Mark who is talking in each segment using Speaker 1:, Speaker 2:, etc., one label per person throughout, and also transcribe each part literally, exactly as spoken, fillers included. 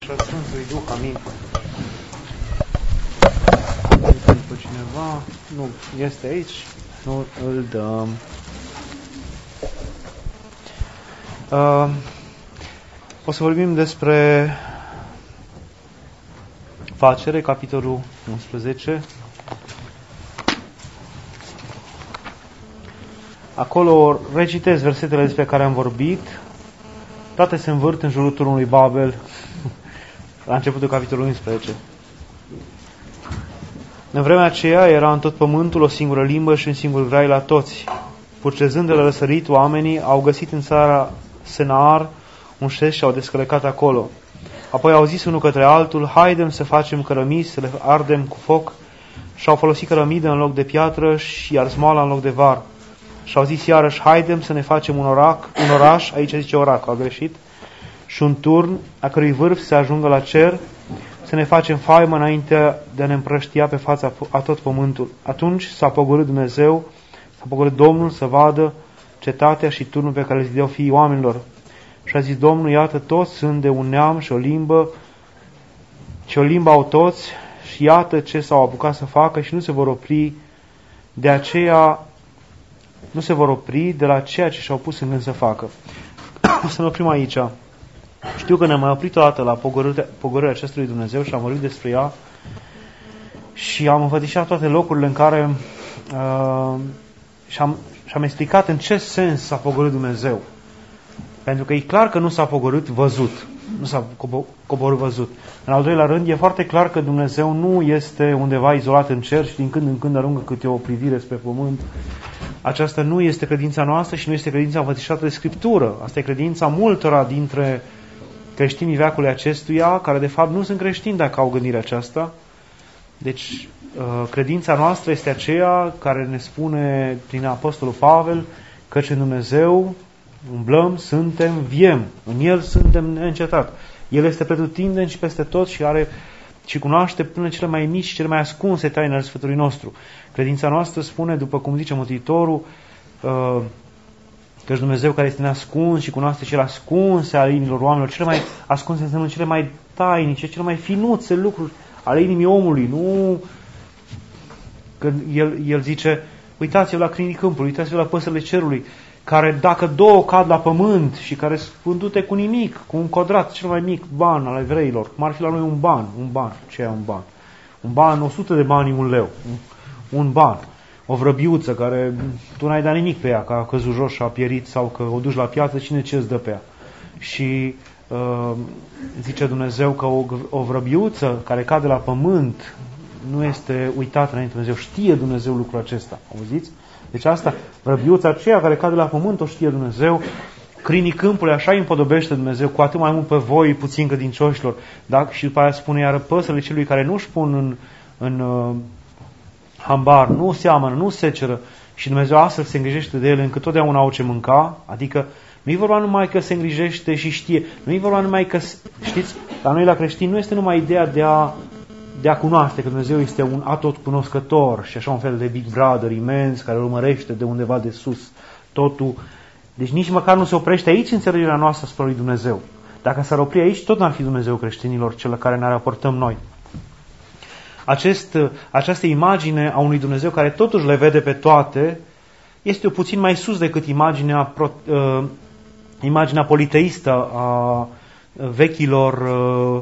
Speaker 1: Și al Sfântului Duh, amin. După cineva nu este aici, nu îl dăm. Uh, o să vorbim despre Facere, capitolul unsprezece. Acolo recitez versetele despre care am vorbit. Toate se învârt în jurul turnului Babel la începutul capitolului unsprezece. În vremea aceea era în tot pământul o singură limbă și un singur grai la toți. Purcezând de la răsărit, oamenii au găsit în țara Senaar un șes și au descălecat acolo. Apoi au zis unul către altul: haidem să facem cărămizi, să le ardem cu foc. Și au folosit cărămidă în loc de piatră și arzmoala în loc de var. Și au zis iarăși: haidem să ne facem un, orac, un oraș, aici zice orac, a greșit, și un turn, a cărui vârf să ajungă la cer, să ne facem faimă înainte de a ne împrăștia pe fața a tot pământul. Atunci s-a pogorât Dumnezeu, s-a pogorât Domnul să vadă cetatea și turnul pe care le zideau fiii oamenilor. Și a zis Domnul: iată, toți sunt de un neam și o limbă, și o limbă au toți, și iată ce s-au apucat să facă și nu se vor opri de aceea, nu se vor opri de la ceea ce și-au pus în gând să facă. O să ne oprim aici. Știu că ne-am mai oprit o dată la pogorârea acestui Dumnezeu și am vorbit despre ea și am înfățișat toate locurile în care uh, și-am, și-am explicat în ce sens s-a pogorât Dumnezeu. Pentru că e clar că nu s-a pogorât văzut. Nu s-a coborât văzut. În al doilea rând, e foarte clar că Dumnezeu nu este undeva izolat în cer și din când în când aruncă câte o privire spre pământ. Aceasta nu este credința noastră și nu este credința învățișată de Scriptură. Asta e credința multora dintre creștinii veacului acestuia, care de fapt nu sunt creștini dacă au gândirea aceasta. Deci, credința noastră este aceea care ne spune prin Apostolul Pavel căci în Dumnezeu umblăm, suntem, viem. În El suntem neîncetat. El este pretutindeni și peste tot și are și cunoaște până cele mai mici și cele mai ascunse taine ale sfătului nostru. Credința noastră spune, după cum zice Mântuitorul, căci Dumnezeu care este neascuns și cunoaște cele ascunse ale inimilor oamenilor, cele mai ascunse înseamnă cele mai tainice, cele mai finuțe lucruri ale inimii omului. Nu când el, el zice, uitați-vă la crinii câmpului, uitați-vă la păsările cerului, care dacă două cad la pământ și care sunt vândute cu nimic, cu un codrat, cel mai mic ban al evreilor, cum ar fi la noi un ban, un ban, ce e un ban? Un ban, o sută de bani, un leu, un, un ban. O vrăbiuță care tu n-ai dat nimic pe ea, că a căzut jos și a pierit sau că o duci la piață, cine ce îți dă pe ea? Și uh, zice Dumnezeu că o, o vrăbiuță care cade la pământ nu este uitată înainte Dumnezeu. Știe Dumnezeu lucrul acesta. Auziți? Deci asta, vrăbiuța aceea care cade la pământ o știe Dumnezeu. Crinii câmpului așa îi împodobește Dumnezeu, cu atât mai mult pe voi puțin credincioșilor. Da? Și după aia spune iară păsările celui care nu-și pun în, în uh, hambar, nu seamănă, nu seceră și Dumnezeu astfel se îngrijește de ele încât totdeauna au ce mânca. Adică nu e vorba numai că se îngrijește și știe, nu e vorba numai că, știți, la noi la creștini nu este numai ideea de a de a cunoaște că Dumnezeu este un atot cunoscător și așa un fel de Big Brother imens care îl urmărește de undeva de sus totul. Deci nici măcar nu se oprește aici înțelegerea noastră asupra lui Dumnezeu. Dacă s-ar opri aici, tot n-ar fi Dumnezeu creștinilor, cel la care ne raportăm noi. Acest, această imagine a unui Dumnezeu care totuși le vede pe toate este o puțin mai sus decât imaginea, pro, uh, imaginea politeistă a vechilor uh,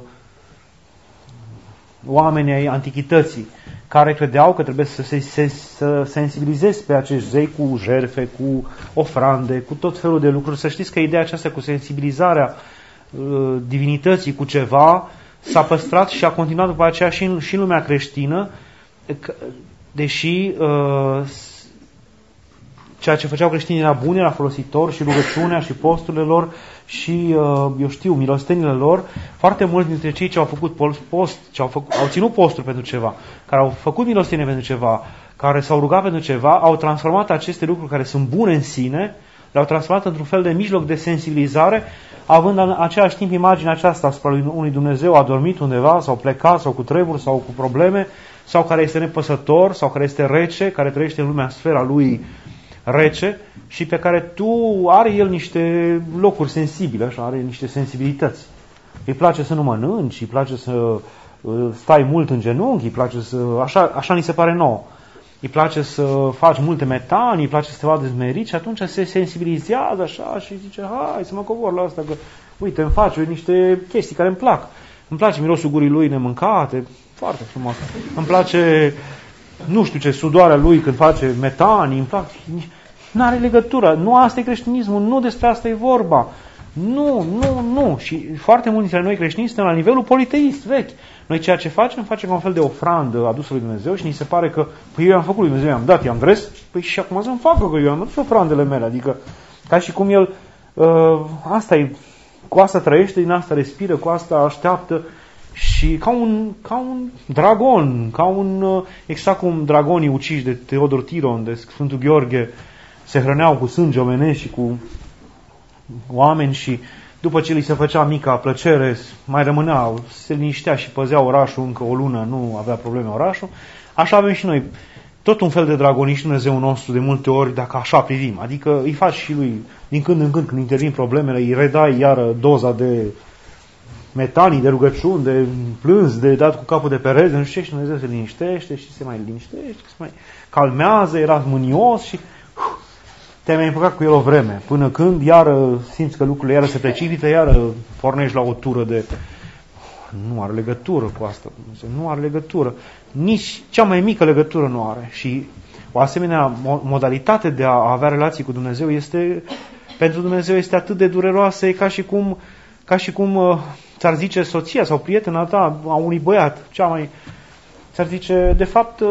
Speaker 1: oameni ai antichității, care credeau că trebuie să se se, să sensibilizeze pe acești zei cu jertfe, cu ofrande, cu tot felul de lucruri. Să știți că ideea aceasta cu sensibilizarea uh, divinității cu ceva s-a păstrat și a continuat după aceea și în, și în lumea creștină, deși uh, ceea ce făceau creștinii era bun, era folositor, și rugăciunea și posturile lor și, eu știu, milostenile lor. Foarte mulți dintre cei ce au făcut post, ce au, făcut, au ținut posturi pentru ceva, care au făcut milostenie pentru ceva, care s-au rugat pentru ceva, au transformat aceste lucruri care sunt bune în sine, le-au transformat într-un fel de mijloc de sensibilizare, având în același timp imaginea aceasta asupra unui Dumnezeu adormit undeva, sau plecat, sau cu treburi, sau cu probleme, sau care este nepăsător, sau care este rece, care trăiește în lumea, sfera lui rece, și pe care tu are el niște locuri sensibile, așa, are niște sensibilități. îi place să nu mănânci, îi place să stai mult în genunchi, îi place să... Așa, așa ni se pare nouă. Îi place să faci multe metanii, îi place să te vadă zmerit și atunci se sensibilizează așa și zice, hai să mă cobor la asta, că uite, îmi face niște chestii care îmi plac. Îmi place mirosul gurii lui nemâncate, foarte frumos. Îmi place, nu știu ce, sudoarea lui când face metanii, îmi plac. N-are legătură, nu asta e creștinismul, nu despre asta e vorba. Nu, nu, nu. Și foarte mulți dintre noi creștini suntem la nivelul politeist vechi. Noi ceea ce facem, facem ca un fel de ofrandă adusă lui Dumnezeu și ni se pare că, păi eu am făcut lui Dumnezeu, i-am dat, i-am dres, păi și acum să-mi facă, că eu am adus ofrandele mele. Adică, ca și cum el, uh, asta e, cu asta trăiește, din asta respiră, cu asta așteaptă și ca un, ca un dragon, ca un, uh, exact cum dragonii uciși de Teodor Tiron, de Sfântul Gheorghe, se hrăneau cu sânge omenesc și cu oameni și după ce li se făcea mica plăcere, mai rămânea, se liniștea și păzea orașul încă o lună, nu avea probleme orașul. Așa avem și noi. Tot un fel de dragoniști Dumnezeu nostru de multe ori, dacă așa privim. Adică îi faci și lui, din când în când, când intervin problemele, îi redai iară doza de metanii, de rugăciuni, de plâns, de dat cu capul de perete, nu știu ce, și Dumnezeu se liniștește și se mai liniștește, se mai calmează, era mânios și... Uh, te-ai mai împăcat cu el o vreme, până când iară simți că lucrurile iară se precipită, iară pornești la o tură de... Nu are legătură cu asta, nu are legătură. Nici cea mai mică legătură nu are. Și o asemenea modalitate de a avea relații cu Dumnezeu este, pentru Dumnezeu este atât de dureroasă, e ca și cum, ca și cum ți-ar zice soția sau prietena ta a unui băiat, cea mai... ți-ar zice, de fapt...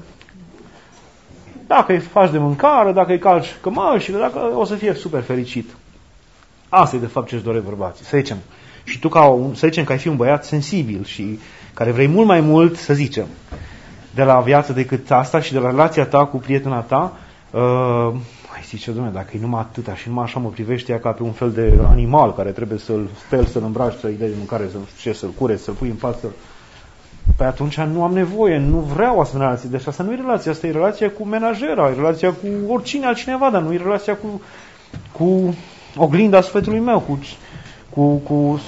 Speaker 1: Dacă îi faci de mâncare, dacă îi calci cămășile, dacă o să fie super fericit. Asta e de fapt ce-și doresc bărbații, să zicem. Și tu, ca un, să zicem că ai fi un băiat sensibil și care vrei mult mai mult, să zicem, de la viață decât asta și de la relația ta cu prietena ta, uh, mai zice, Doamne, dacă e numai atâta și numai așa mă privește ea ca pe un fel de animal care trebuie să-l speli, să-l îmbraci, să-i dai de mâncare, să-l, ce, să-l cureți, să-l pui în pat, să-l... Păi atunci nu am nevoie, nu vreau o asemenea relație. Deci asta nu e relația, asta e relația cu menajera, e relația cu oricine altcineva, dar nu e relația cu, cu oglinda sufletului meu, cu, cu, cu,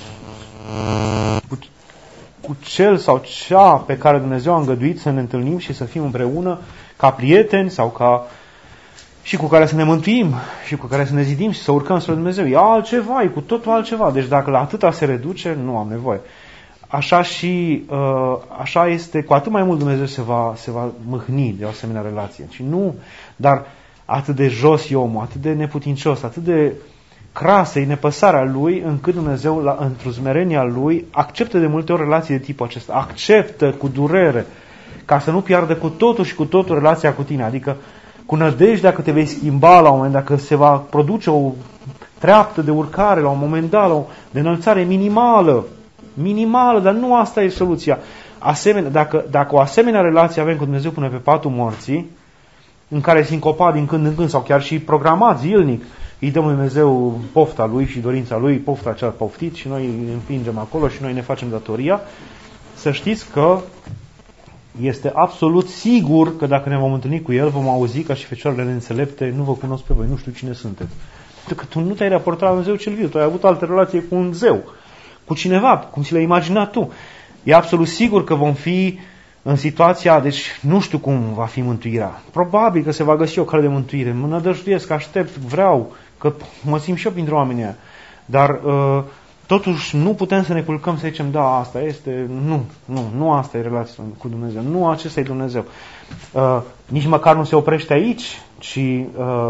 Speaker 1: cu, cu cel sau cea pe care Dumnezeu a îngăduit să ne întâlnim și să fim împreună ca prieteni sau ca... și cu care să ne mântuim și cu care să ne zidim și să urcăm spre Dumnezeu. E altceva, e cu totul altceva. Deci dacă la atâta se reduce, nu am nevoie. Așa și uh, așa este, cu atât mai mult Dumnezeu se va, se va mâhni de o asemenea relație. Și nu, dar atât de jos e omul, atât de neputincios, atât de crasă e nepăsarea lui, încât Dumnezeu, la, într-o smerenia lui, acceptă de multe ori relații de tipul acesta. Acceptă cu durere, ca să nu piardă cu totul și cu totul relația cu tine. Adică cu nădejdea că te vei schimba la un moment, dacă se va produce o treaptă de urcare la un moment dat, la o de înălțare minimală, minimală, dar nu asta e soluția. Asemenea, dacă, dacă o asemenea relație avem cu Dumnezeu până pe patul morții, în care sincopat din când în când, sau chiar și programat zilnic, îi dăm lui Dumnezeu pofta lui și dorința lui, pofta cea poftit și noi îi împingem acolo și noi ne facem datoria, să știți că este absolut sigur că dacă ne vom întâlni cu El, vom auzi ca și fecioarele neînțelepte, nu vă cunosc pe voi, nu știu cine sunteți. Pentru că tu nu te-ai raportat la Dumnezeu cel viu, tu ai avut altă relație cu un zeu, cu cineva, cum ți l-ai imaginat tu. E absolut sigur că vom fi în situația, deci nu știu cum va fi mântuirea. Probabil că se va găsi o cale de mântuire. Mă nădăjduiesc, aștept, vreau, că mă simt și eu printre oamenii aia. Dar uh, totuși nu putem să ne culcăm să zicem, da, asta este, nu, nu, nu asta e relația cu Dumnezeu, nu acesta e Dumnezeu. Uh, nici măcar nu se oprește aici, ci uh,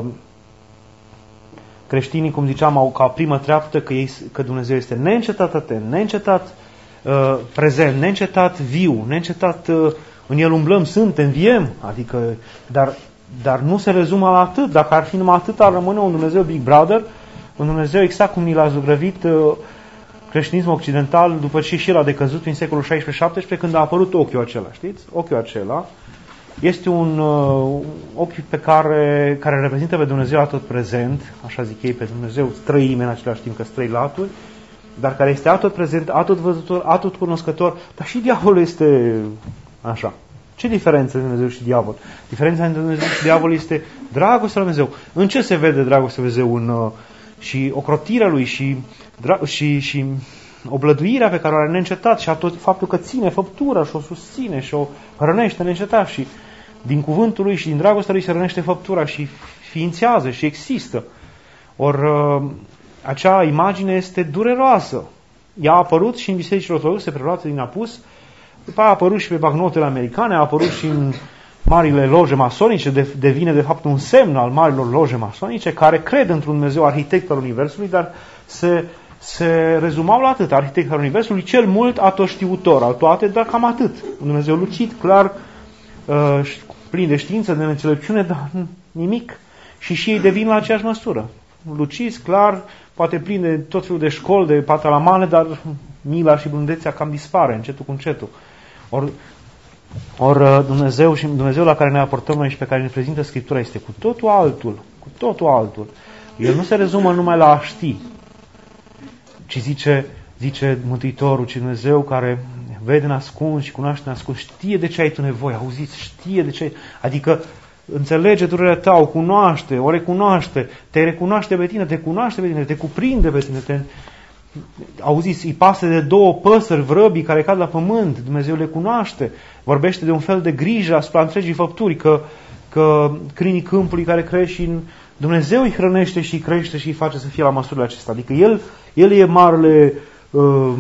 Speaker 1: creștinii, cum ziceam, au ca primă treaptă că, ei, că Dumnezeu este neîncetat atent, neîncetat uh, prezent, neîncetat viu, neîncetat uh, în El umblăm, suntem, înviem, adică, dar, dar nu se rezumă la atât. Dacă ar fi numai atât, ar rămâne un Dumnezeu Big Brother, un Dumnezeu exact cum ni l-a zugrăvit uh, creștinismul occidental după ce și el a decăzut prin secolul șaisprezece șaptesprezece, când a apărut ochiul acela, știți? Ochiul acela este un uh, ochi pe care, care reprezintă pe Dumnezeu atot prezent, așa zic ei, pe Dumnezeu trăime în același timp că trei laturi, dar care este atot prezent, atot văzător, atot cunoscător, dar și diavolul este așa. Ce diferență între Dumnezeu și diavol? Diferența între Dumnezeu și diavol este dragostea lui Dumnezeu. În ce se vede dragostea lui Dumnezeu? În, uh, și ocrotirea lui și, și, și oblăduirea pe care o are neîncetat și tot faptul că ține făptura și o susține și o rănește neîncetat și din cuvântul lui și din dragostea lui se rănește făptura și ființează și există. Ori acea imagine este dureroasă. Ea a apărut și în bisericile ortodoxe preluate din apus, după aia a apărut și pe bancnotele americane, a apărut și în marile loje masonice, devine de fapt un semn al marilor loje masonice care cred într-un Dumnezeu arhitect al Universului, dar se, se rezumau la atât, arhitect al Universului, cel mult atoștiutor al toate, dar cam atât. Un Dumnezeu lucid, clar, plin de știință, de înțelepciune, dar nimic. Și și ei devin la aceeași măsură. Luciți, clar, poate plin de tot felul de școli, de patalamane, dar mila și blândețea cam dispare, încetul cu încetul. Ori or, Dumnezeu și Dumnezeu la care ne aportăm noi și pe care ne prezintă Scriptura este cu totul altul, cu totul altul. El nu se rezumă numai la a ști, ci zice, zice Mântuitorul, ci Dumnezeu care vede nascuns și cunoaște nascuns, știe de ce ai tu nevoie, auziți, știe de ce ai, adică înțelege durerea ta, o cunoaște, o recunoaște, te recunoaște pe tine, te cunoaște pe tine, te cuprinde pe tine, te... auziți, îi pasă de două păsări, vrăbii care cad la pământ, Dumnezeu le cunoaște, vorbește de un fel de grijă asupra întregii făpturi, că, că câinii câmpului care crește și în Dumnezeu îi hrănește și îi crește și îi face să fie la măsurile acestea. Adică El, El e marele uh,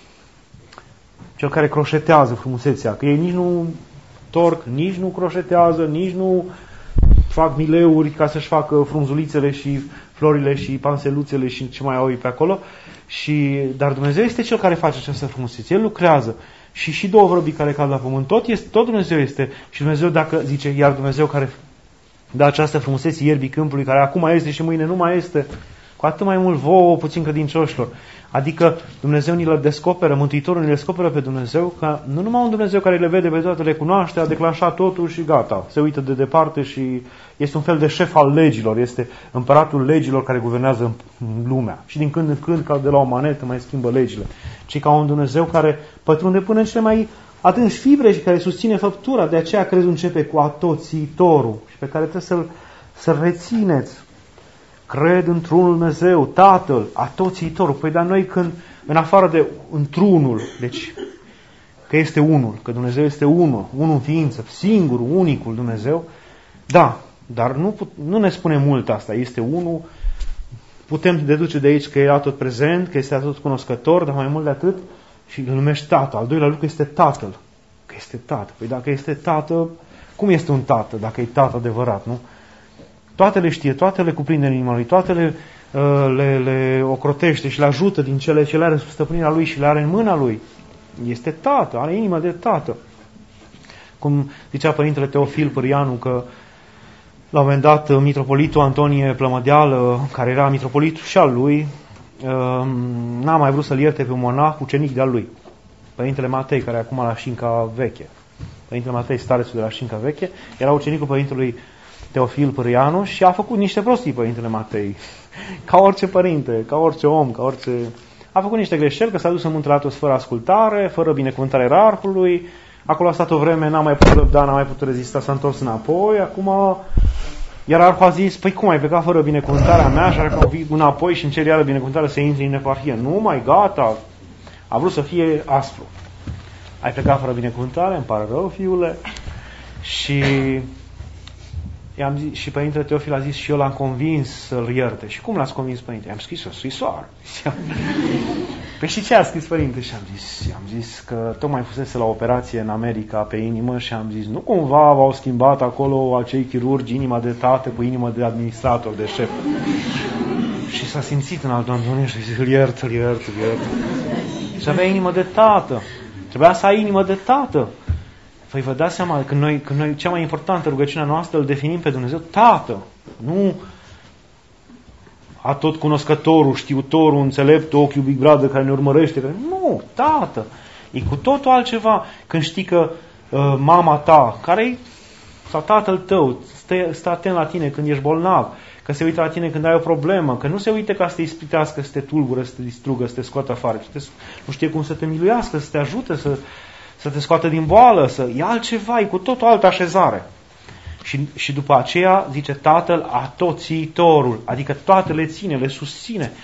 Speaker 1: cel care croșetează frumusețea, că ei nici nu torc, nici nu croșetează, nici nu fac mileuri ca să-și facă frunzulițele și florile și panseluțele și ce mai au ei pe acolo. Și, dar Dumnezeu este Cel care face această frumusețe. El lucrează. Și și două vrăbii care cad la pământ. Tot, este, tot Dumnezeu este. Și Dumnezeu, dacă zice, iar Dumnezeu care dă această frumusețe ierbii câmpului, care acum este și mâine nu mai este, cu atât mai mult vouă puțin credincioșilor. Adică Dumnezeu ni le descoperă, Mântuitorul ni le descoperă pe Dumnezeu, că nu numai un Dumnezeu care le vede pe toate, le cunoaște, a declanșat totul și gata. Se uită de departe și este un fel de șef al legilor, este împăratul legilor care guvernează lumea. Și din când în când, ca de la o manetă, mai schimbă legile. Ci ca un Dumnezeu care pătrunde până în cele mai adânci fibre și care susține făptura. De aceea crezul începe cu atoțitorul și pe care trebuie să-l, să-l rețineți. Cred într-unul Dumnezeu, Tatăl, atoțitorul. Păi dar noi când, în afară de într-unul, deci că este unul, că Dumnezeu este unul, unul în ființă, singurul, unicul Dumnezeu, da, dar nu, nu ne spune mult asta, este unul, putem deduce de aici că e atot prezent, că este atot cunoscător, dar mai mult de atât, și îl numești Tată. Al doilea lucru este Tatăl, că este Tată. Păi dacă este Tată, cum este un Tată, dacă e Tată adevărat, nu? Toate le știe, toate le cuprinde în inima lui, toate le, le, le ocrotește și le ajută din cele ce le are sub stăpânirea lui și le are în mâna lui. Este Tată, are inima de Tată. Cum zicea Părintele Teofil Pârâianu că la un moment dat mitropolitul Antonie Plămădeală, care era mitropolit și al lui, n-a mai vrut să-l ierte pe un monah ucenic de-al lui. Părintele Matei, care acum la Șinca Veche. Părintele Matei, starețul de la Șinca Veche, era ucenicul Părintelui Teofil Pârâianu și a făcut niște prostii Părintele Matei. Ca orice părinte, ca orice om, ca orice... A făcut niște greșeli, că s-a dus în Muntele Atos fără ascultare, fără binecuvântarea ierarhului. Acolo a stat o vreme, n-a mai putut răbda, n-a mai putut rezista, s-a întors înapoi. Acum ierarhul a zis, păi cum ai plecat fără binecuvântarea mea și acum vii înapoi și încerci iară binecuvântarea să intri în eparhie. Nu, mai gata. A vrut să fie aspru. Ai plecat fără binecuvântare, îmi pare rău, fiule. Și... I-am zis, și Părintele Teofil a zis și eu l-am convins să-l ierte. Și cum l-ați convins, Părinte? I-am scris o scrisoare. Păi și ce a scris, Părinte? Și am zis, am zis că tocmai fusese la operație în America pe inimă și am zis, nu cumva v-au schimbat acolo acei chirurgi inima de tată cu inimă de administrator, de șef. Și s-a simțit în altul Antonie și a zis, îl iert, îl iert, îl iert. Și avea inimă de tată. Trebuia să ai inimă de tată. Păi vă dați seama, când noi, când noi cea mai importantă rugăciunea noastră îl definim pe Dumnezeu Tată, nu atot cunoscătorul, știutorul, înțeleptul, ochiul Big Brother care ne urmărește, care... nu, Tată. E cu totul altceva când știi că uh, mama ta, care sau tatăl tău, stă, stă atent la tine când ești bolnav, că se uită la tine când ai o problemă, că nu se uită ca să te ispitească, să te tulbură, să te distrugă, să te scoată afară, să te, nu știe cum să te miluiască, să te ajute, să să te scoată din boală, să e altceva, e cu tot o altă așezare. Și, și după aceea zice Tatăl atoțitorul, adică toate le ține, le susține.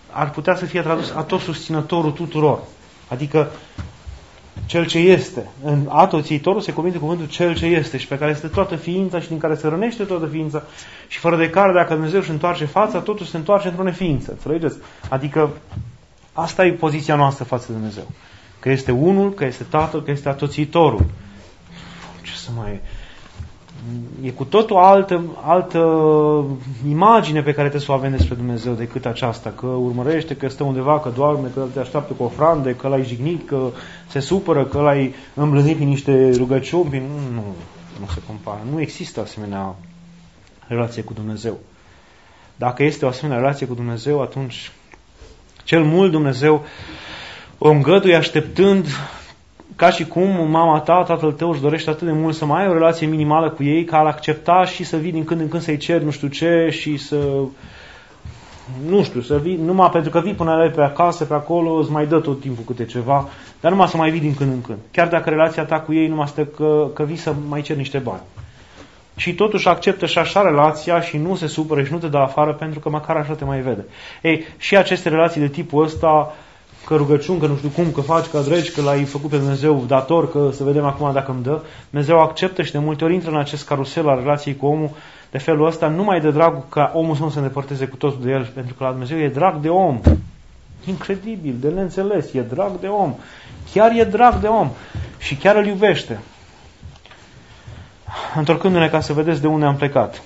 Speaker 1: ar putea să fie tradus atotsusținătorul tuturor. Adică cel ce este. În atoțiitorul se cuvinte cuvântul cel ce este și pe care este toată ființa și din care se rănește toată ființa și fără de care dacă Dumnezeu își întoarce fața, totul se întoarce într-o neființă. Înțelegeți? Adică asta e poziția noastră față de Dumnezeu. Că este unul, că este Tatăl, că este atoțiitorul. Ce să mai e? E cu totul altă, altă imagine pe care trebuie să o avem despre Dumnezeu decât aceasta, că urmărește, că stă undeva, că doarme, că te așteaptă cu ofrande, că l-ai jignit, că se supără, că l-ai îmblânit prin niște rugăciuni. Prin... Nu, nu, nu se compară. Nu există asemenea relație cu Dumnezeu. Dacă este o asemenea relație cu Dumnezeu, atunci cel mult Dumnezeu o îngăduie așteptând, ca și cum mama ta, tatăl tău își dorește atât de mult să mai ai o relație minimală cu ei, ca a accepta și să vii din când în când să-i ceri nu știu ce și să, nu știu, să vii, numai pentru că vii până la pe acasă, pe acolo, îți mai dă tot timpul câte ceva, dar numai să mai vii din când în când. Chiar dacă relația ta cu ei numai stă că, că vii să mai ceri niște bani. Și totuși acceptă și așa relația și nu se supără și nu te dă afară pentru că măcar așa te mai vede. Ei, și aceste relații de tipul ăsta, că rugăciuni, că nu știu cum, că faci, că dregi, că l-ai făcut pe Dumnezeu dator, că să vedem acum dacă îmi dă, Dumnezeu acceptă și de multe ori intră în acest carusel al relației cu omul de felul ăsta, numai de dragul ca omul să nu se îndepărteze cu totul de el, pentru că la Dumnezeu e drag de om. Incredibil, de neînțeles, e drag de om. Chiar e drag de om și chiar îl iubește. Întorcându-ne ca să vedeți de unde am plecat.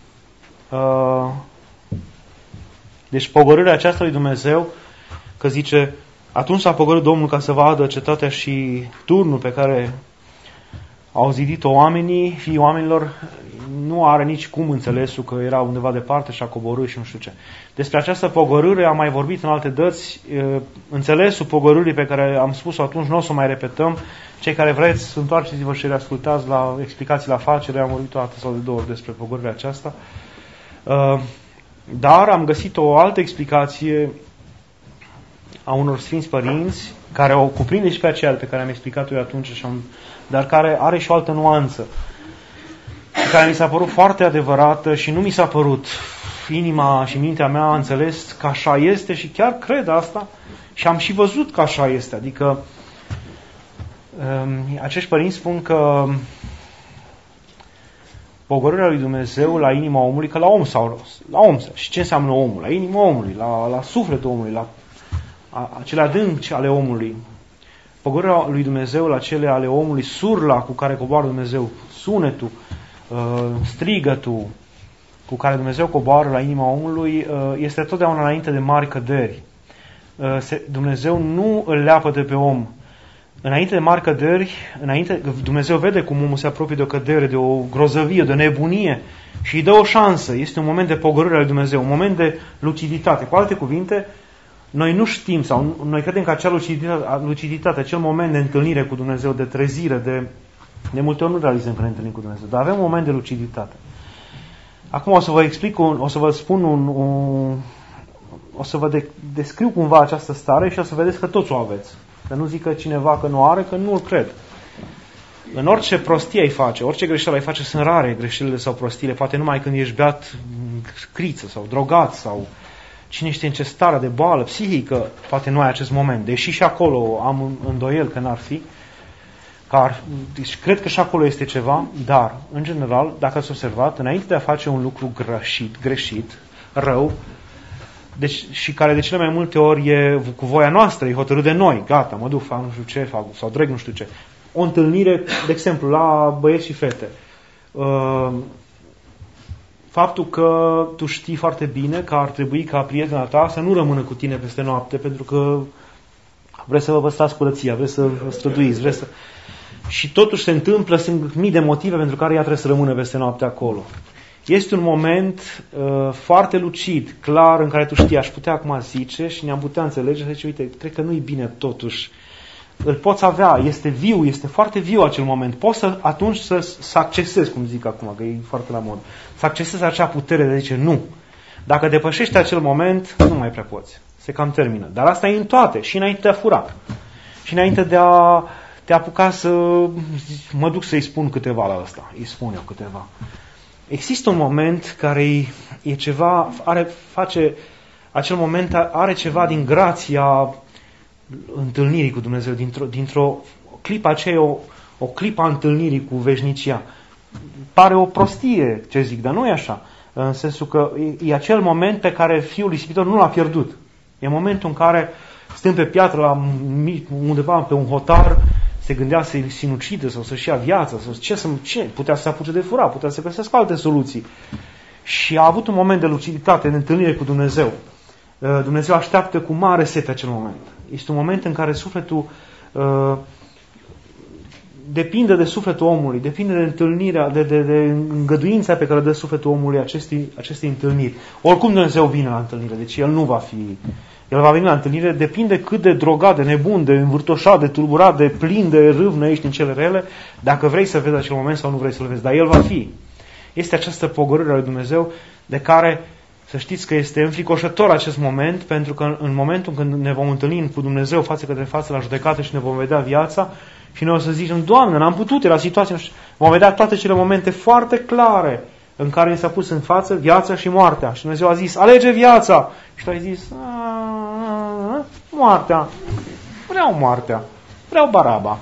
Speaker 1: Deci pogorârea aceasta lui Dumnezeu, că zice, atunci s-a pogorât Domnul ca să vadă cetatea și turnul pe care au zidit-o oamenii, fiii oamenilor, nu are nici cum înțelesul că era undeva departe și a coborât și nu știu ce. Despre această pogorâre am mai vorbit în alte dăți. Înțelesul pogorârii pe care am spus-o atunci nu o să o mai repetăm. Cei care vreți, întoarceți-vă și reascultați la explicații la afacere. Am vorbit o dată sau de două ori despre pogorârea aceasta. Dar am găsit o altă explicație a unor Sfinți Părinți, care o cuprinde și pe aceea pe care am explicat-o eu atunci, și am, dar care are și o altă nuanță, care mi s-a părut foarte adevărată și nu mi s-a părut, inima și mintea mea a înțeles că așa este și chiar cred asta și am și văzut că așa este. Adică um, acești părinți spun că pogorârea lui Dumnezeu la inima omului, că la om sau la om, și ce înseamnă omul? La inima omului, la, la sufletul omului, la acele adânci ale omului. Pogorârea lui Dumnezeu la cele ale omului, surla cu care coboară Dumnezeu, sunetul, strigătul cu care Dumnezeu coboară la inima omului, este totdeauna înainte de mari căderi. Dumnezeu nu îl leapă de pe om. Înainte de mari căderi, înainte, Dumnezeu vede cum omul se apropie de o cădere, de o grozăvie, de o nebunie și îi dă o șansă. Este un moment de pogorâre a lui Dumnezeu, un moment de luciditate. Cu alte cuvinte, noi nu știm sau noi credem că acea luciditate, luciditate, acel moment de întâlnire cu Dumnezeu, de trezire, de, de multe ori nu realizăm că ne întâlnim cu Dumnezeu, dar avem un moment de luciditate. Acum o să vă explic, un, o să vă spun un, un o să vă de, descriu cumva această stare și o să vedeți că toți o aveți. Să nu zică cineva că nu are, că nu-l cred. În orice prostie ai face, orice greșeală ai face, sunt rare greșelile sau prostiile, poate numai când ești beat criță sau drogat sau cine știe în ce stare de boală psihică, poate nu ai acest moment. Deși și acolo am îndoiel că n-ar fi. Că ar, deci cred că și acolo este ceva, dar, în general, dacă ați observat, înainte de a face un lucru greșit, greșit, rău, deci, și care de cele mai multe ori e cu voia noastră, e hotărât de noi, gata, mă duc, fac nu știu ce, fac, sau dreg nu știu ce. O întâlnire, de exemplu, la băieți și fete. Uh, faptul că tu știi foarte bine că ar trebui ca prietena ta să nu rămână cu tine peste noapte, pentru că vreți să vă păstrați curăția, vreți să vă străduiți, vreți să... Și totuși se întâmplă, sunt mii de motive pentru care ea trebuie să rămână peste noapte acolo. Este un moment uh, foarte lucid, clar, în care tu știi, aș putea acum zice și ne-am putea înțelege, zice, uite, cred că nu-i bine totuși. Îl poți avea, este viu, este foarte viu acel moment. Poți să, atunci să, să accesezi, cum zic acum, că e foarte la mod, să accesezi acea putere de zice nu. Dacă depășești acel moment, nu mai prea poți. Se cam termină. Dar asta e în toate, și înainte de a fura. Și înainte de a te apuca să mă duc să-i spun câteva la ăsta. Îi spun eu câteva. Există un moment care e ceva, are, face acel moment are ceva din grația întâlnirii cu Dumnezeu, dintr-o, dintr-o clipă aceea, o, o clipă a întâlnirii cu veșnicia. Pare o prostie ce zic, dar nu e așa. În sensul că e, e acel moment pe care fiul ispitor nu l-a pierdut. E momentul în care, stând pe piatră la, undeva pe un hotar, se gândea să-i sinucide sau să-și ia viața, sau ce, să, ce putea să se apuce de furat, putea să găsească alte soluții. Și a avut un moment de luciditate, de întâlnire cu Dumnezeu. Dumnezeu așteaptă cu mare sete acel moment. Este un moment în care sufletul uh, depinde de sufletul omului, depinde de întâlnirea, de, de, de îngăduința pe care o dă sufletul omului acestei, acestei întâlniri. Oricum Dumnezeu vine la întâlnire, deci El nu va fi... El va veni la întâlnire, depinde cât de drogat, de nebun, de învârtoșat, de tulburat, de plin de râvnă ești în cele rele, dacă vrei să vezi acel moment sau nu vrei să-l vezi. Dar El va fi. Este această pogorâre a lui Dumnezeu de care, să știți că este înfricoșător acest moment, pentru că în momentul când ne vom întâlni cu Dumnezeu față către față la judecată și ne vom vedea viața și noi o să zicem, Doamne, n-am putut, era situația, vom vedea toate cele momente foarte clare în care ne s-a pus în față viața și moartea. Și Dumnezeu a zis, alege viața. Și tu ai zis, moartea. Vreau moartea. Vreau Baraba.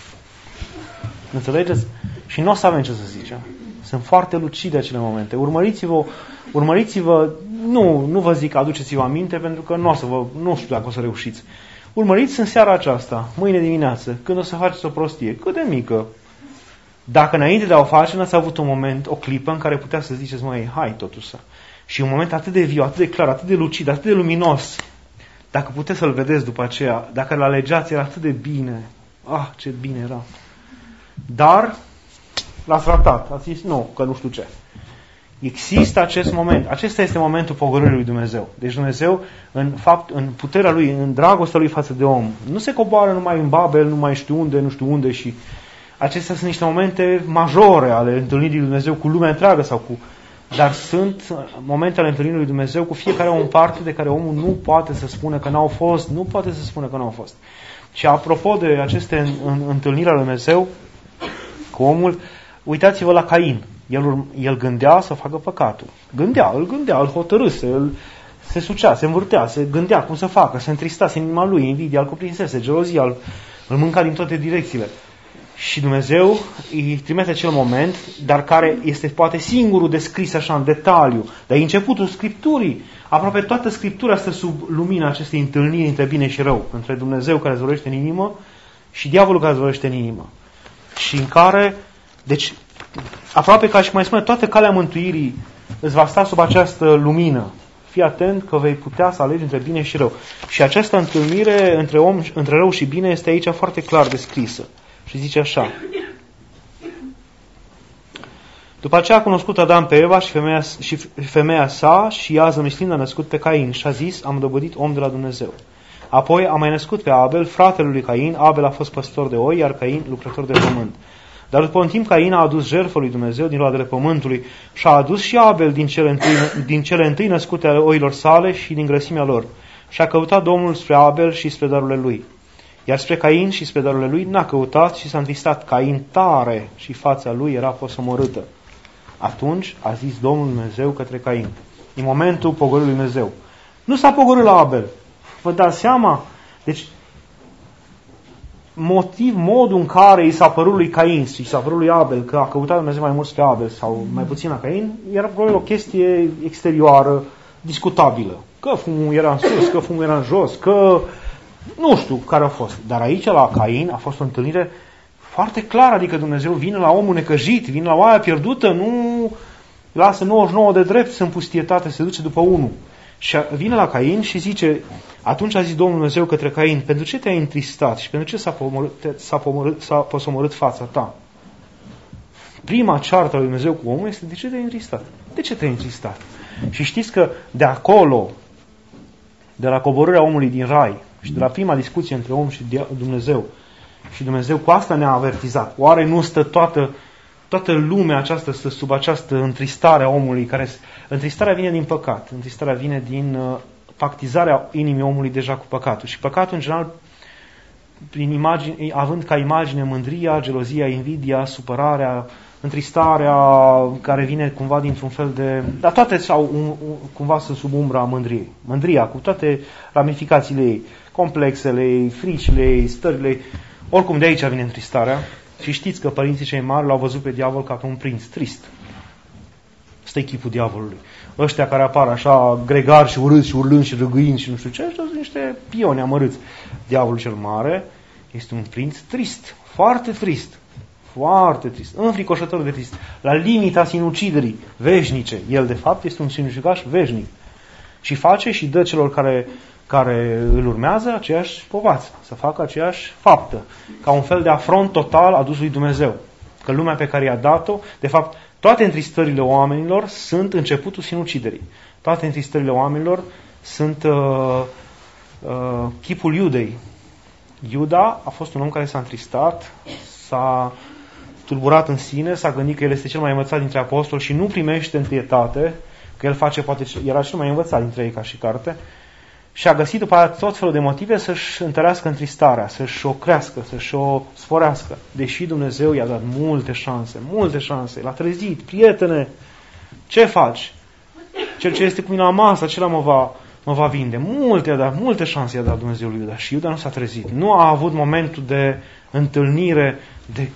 Speaker 1: Înțelegeți? Și nu o să avem ce să zicem. Sunt foarte lucide acele momente. Urmăriți-vă, urmăriți-vă, nu, nu vă zic aduceți-vă aminte, pentru că nu o să vă, nu știu dacă o să reușiți. Urmăriți în seara aceasta, mâine dimineață, când o să faceți o prostie, cât de mică. Dacă înainte de a o face, n-ați avut un moment, o clipă în care putea să ziceți, măi, hai totuși. Și un moment atât de viu, atât de clar, atât de lucid, atât de luminos. Dacă puteți să-l vedeți după aceea, dacă îl alegeați, era atât de bine. Ah, ce bine era. Dar l-ați ratat. Ați zis, nu, că nu știu ce. Există acest moment. Acesta este momentul pogorârii lui Dumnezeu. Deci Dumnezeu, în fapt, în puterea Lui, în dragostea Lui față de om, nu se coboară numai în Babel, nu mai știu unde, nu știu unde și... Acestea sunt niște momente majore ale întâlnirii lui Dumnezeu cu lumea întreagă sau cu... Dar sunt momentele întâlnirii lui Dumnezeu cu fiecare om în parte de care omul nu poate să spună că n-au fost, nu poate să spună că n-au fost. Și apropo de aceste întâlniri ale lui Dumnezeu cu omul, uitați-vă la Cain. El, el gândea să facă păcatul. Gândea, îl gândea, îl hotărâse, îl, se sucea, se învârtea, se gândea cum să facă, se întristase în inima lui, invidia îl cuprinsese, gelozia îl, îl mânca din toate direcțiile. Și Dumnezeu îi trimite acel moment, dar care este poate singurul descris așa în detaliu. Dar e începutul Scripturii. Aproape toată Scriptura stă sub lumina acestei întâlniri între bine și rău. Între Dumnezeu care zărește în inimă și diavolul care zărește în inimă. Și în care, deci, aproape ca și mai spune, toată calea mântuirii îți va sta sub această lumină. Fii atent că vei putea să alegi între bine și rău. Și această întâlnire între om, între rău și bine este aici foarte clar descrisă. Și zice așa. După aceea a cunoscut Adam pe Eva și femeia, și femeia sa și ea, zămislind, a născut pe Cain și a zis, am dobândit om de la Dumnezeu. Apoi a mai născut pe Abel, fratele lui Cain. Abel a fost păstor de oi, iar Cain lucrător de pământ. Dar după un timp Cain a adus jertfă lui Dumnezeu din roadele pământului și a adus și Abel din cele întâi, din cele întâi născute ale oilor sale și din grăsimea lor. Și a căutat Domnul spre Abel și spre darurile lui. Iar spre Cain și spre darurile lui n-a căutat și s-a întristat Cain tare și fața lui era posomorâtă. Atunci a zis Domnul Dumnezeu către Cain. În momentul pogorârii lui Dumnezeu. Nu s-a pogorât la Abel. Vă dați seama? Deci, motiv, modul în care i s-a părut lui Cain și i s-a părut lui Abel, că a căutat Dumnezeu mai mult spre Abel sau mai puțin la Cain, era probabil o chestie exterioară, discutabilă. Că fumul era în sus, că fumul era în jos, că... Nu știu care a fost, dar aici la Cain a fost o întâlnire foarte clară, adică Dumnezeu vine la omul necăjit, vine la oaia pierdută, nu lasă nouăzeci și nouă de drept în pustietate, se duce după unul. Și vine la Cain și zice, atunci a zis Domnul Dumnezeu către Cain, pentru ce te-ai întristat și pentru ce s-a, pomorât, s-a, pomorât, s-a posomorât fața ta? Prima ceartă a lui Dumnezeu cu omul este, de ce te-ai întristat? De ce te-ai întristat? Și știți că de acolo, de la coborârea omului din rai, și de la prima discuție între om și Dumnezeu, și Dumnezeu cu asta ne-a avertizat. Oare nu stă toată, toată lumea aceasta stă sub această întristare a omului? Care, întristarea vine din păcat. Întristarea vine din uh, pactizarea inimii omului deja cu păcatul. Și păcatul, în general, prin imagine, având ca imagine mândria, gelozia, invidia, supărarea, întristarea care vine cumva dintr-un fel de... Dar toate sau un, un, cumva sunt sub umbra mândriei. Mândria cu toate ramificațiile ei, complexele ei, fricile ei, stările ei. Oricum de aici vine întristarea. Și știți că părinții cei mari l-au văzut pe diavol ca pe un prinț trist. Ăsta e chipul diavolului. Ăștia care apar așa gregari și urâți și urlând și râgâind și nu știu ce, ăștia sunt niște pioni amărâți. Diavolul cel mare este un prinț trist, foarte trist, foarte trist, înfricoșător de trist, la limita sinuciderii veșnice. El de fapt este un sinucigaș veșnic și face și dă celor care, care îl urmează aceeași povață, să facă aceeași faptă, ca un fel de afront total adus lui Dumnezeu. Că lumea pe care i-a dat-o, de fapt, toate întristările oamenilor sunt începutul sinuciderii. Toate întristările oamenilor sunt uh, uh, chipul Iudei. Iuda a fost un om care s-a întristat, s-a tulburat în sine, s-a gândit că el este cel mai învățat dintre apostoli și nu primește întâietate, că el face, poate era cel mai învățat dintre ei ca și carte, și a găsit după aia tot felul de motive să-și întărească întristarea, să-și o crească, să-și o sporească. Deși Dumnezeu i-a dat multe șanse, multe șanse, l-a trezit, prietene, ce faci? Cel ce este cu mine la masă, acela mă va, mă va vinde. Multe, dar multe șanse i-a dat Dumnezeu lui Iuda și Iuda nu s-a trezit. Nu a avut momentul de întâlnire, de...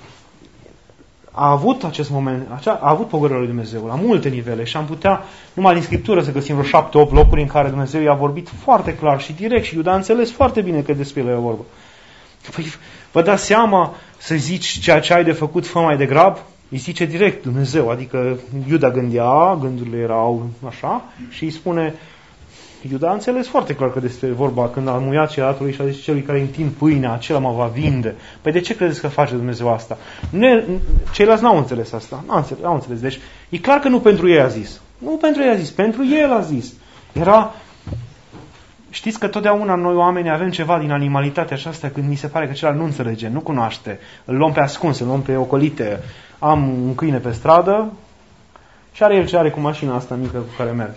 Speaker 1: a avut acest moment, a avut pogorârea lui Dumnezeu la multe nivele și am putea, numai din Scriptură, să găsim vreo șapte, opt locuri în care Dumnezeu i-a vorbit foarte clar și direct și Iuda a înțeles foarte bine că despre el e vorba. Păi, vă dați seama să zici ceea ce ai de făcut, fă mai degrab? Îi zice direct Dumnezeu, adică Iuda gândea, gândurile erau așa și îi spune, Iuda a înțeles foarte clar că despre vorba când a muiat ceratului și a zis celui care întind pâinea, acela mă va vinde. Păi de ce credeți că face Dumnezeu asta? Ne, ceilalți n-au înțeles asta. N-au înțeles, n-au înțeles. Deci e clar că nu pentru ei a zis. Nu pentru ei a zis, pentru el a zis. Era... Știți că totdeauna noi oameni avem ceva din animalitatea aceasta când mi se pare că celălalt nu înțelege, nu cunoaște. Îl luăm pe ascuns, îl luăm pe ocolite. Am un câine pe stradă și are el ce are cu mașina asta mică cu care merg.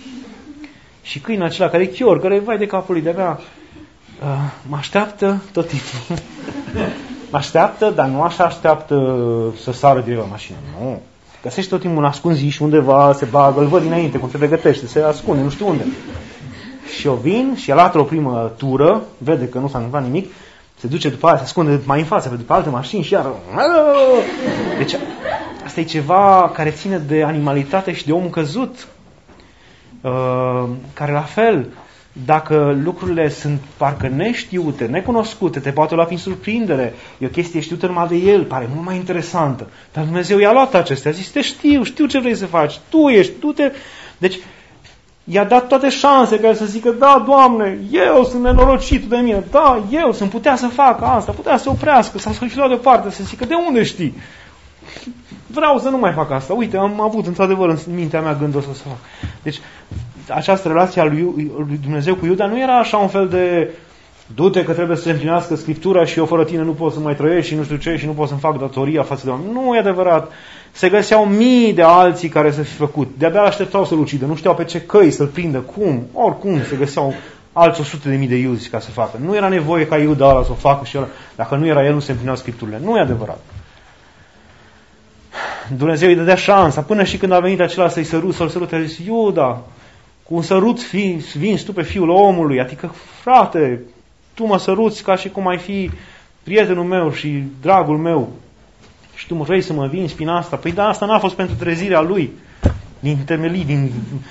Speaker 1: Și câinul acela care e chior, care vai de capul lui, de-abia uh, mă așteaptă tot timpul. Mă așteaptă, dar nu așa așteaptă să sară direct la mașină. Nu. Găsește tot timpul un ascunzi și undeva se bagă, îl văd dinainte, cum se pregătește, se ascunde, nu știu unde. Și o vin și el lată o primă tură, vede că nu s-a întâmplat nimic, se duce după aia, se ascunde mai în față, pe după alte mașini și iar... Deci asta e ceva care ține de animalitate și de om căzut. Uh, care la fel, dacă lucrurile sunt parcă neștiute, necunoscute, te poate lua prin surprindere, e o chestie știută numai de el, pare mult mai interesantă. Dar Dumnezeu i-a luat acestea, a zis, te știu, știu ce vrei să faci, tu ești, tu te... Deci, i-a dat toate șanse ca să zică, da, Doamne, eu sunt nenorocit de mine, da, eu sunt, putea să fac asta, putea să oprească, să să-și lua deoparte, să zică, de unde știi? Vreau să nu mai fac asta. Uite, am avut într-adevăr în mintea mea gândul să fac. Deci, această relație a lui, lui Dumnezeu cu Iuda nu era așa un fel de du-te că trebuie să se împlinească Scriptura și eu fără tine nu pot să mai trăiesc și nu știu ce și nu pot să-mi fac datoria față de oameni. Nu e adevărat. Se găseau mii de alții care să fi făcut. De-abia așteptau să-l ucidă. Nu știau pe ce căi să-l prindă. Cum? Oricum se găseau alți o sută de mii de iuzi ca să facă. Nu era nevoie ca Iuda ăla să o facă și ăla. Dacă nu era el, nu se împlineau Scripturile. Nu e adevărat. Dumnezeu îi dădea șansa, până și când a venit acela să-i sărut, să-l sărute, a zis, Iuda, cu un sărut fi, vinzi tu pe fiul omului, adică, frate, tu mă săruți ca și cum ai fi prietenul meu și dragul meu și tu vrei să mă vinzi prin asta. Păi da, asta n-a fost pentru trezirea lui, din temelii, din,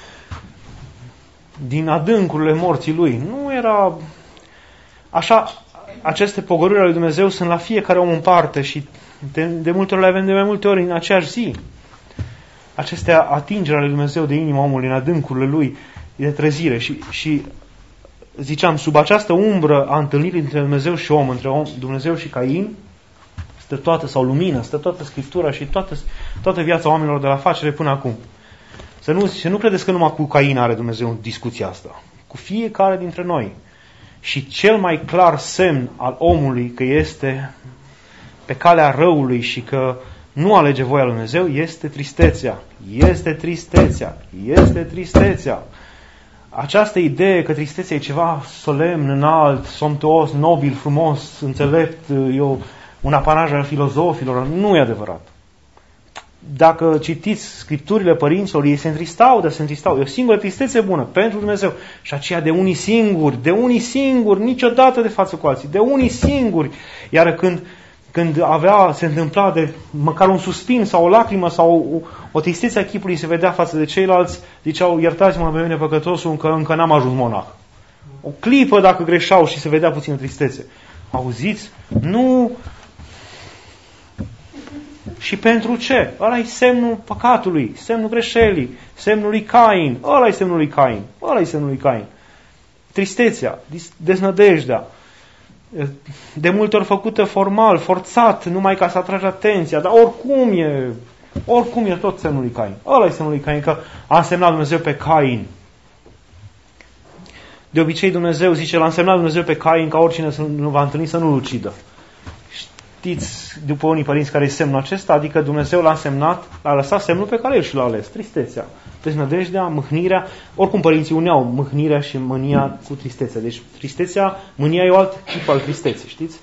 Speaker 1: din adâncurile morții lui. Nu era așa. Aceste pogorâri ale lui Dumnezeu sunt la fiecare om în parte și de, de multe ori le avem de mai multe ori în aceeași zi. Aceste atingeri ale lui Dumnezeu de inima omului în adâncurile lui de trezire și, și ziceam, sub această umbră a întâlnirii între Dumnezeu și om, între om, Dumnezeu și Cain, stă toată, sau lumină, stă toată Scriptura și toată, toată viața oamenilor de la facere până acum. Să nu, să nu credeți că numai cu Cain are Dumnezeu discuția asta. Cu fiecare dintre noi. Și cel mai clar semn al omului că este pe calea răului și că nu alege voia lui Dumnezeu este tristețea. Este tristețea. Este tristețea. Această idee că tristețea e ceva solemn, înalt, somptuos, nobil, frumos, înțelept, eu, un apanaj al filozofilor, nu e adevărat. dacă citiți scripturile părinților, ei se întristau, dar se întristau. E o singură tristețe bună pentru Dumnezeu. Și aceea de unii singuri, de unii singuri, niciodată de față cu alții, de unii singuri. Iar când, când avea, se întâmpla de măcar un suspin sau o lacrimă sau o, o tristețe a chipului se vedea față de ceilalți, ziceau, iertați-mă pe mine păcătosul, încă, încă n-am ajuns monah. O clipă dacă greșeau și se vedea puțină tristețe. Auziți? Nu... Și pentru ce? Ăla e semnul păcatului, semnul greșelii, semnul lui Cain. Ăla e semnul lui Cain. Ăla e semnul lui Cain. Tristețea, deznădejdea, de multe ori făcută formal, forțat, numai ca să atragi atenția, dar oricum e, oricum e tot semnul lui Cain. Ăla e semnul lui Cain, că a însemnat Dumnezeu pe Cain. De obicei Dumnezeu zice, l-a însemnat Dumnezeu pe Cain ca oricine să nu va întâlni să nu-l ucidă. Știți, după unii părinți, care e semnul acesta? Adică Dumnezeu l-a semnat, l-a lăsat semnul pe care el și l-a ales. Tristețea, deznădejdea, mâhnirea. Oricum părinții uneau mâhnirea și mânia cu tristețea. Deci tristețea, mânia e o alt tip al tristeței, știți?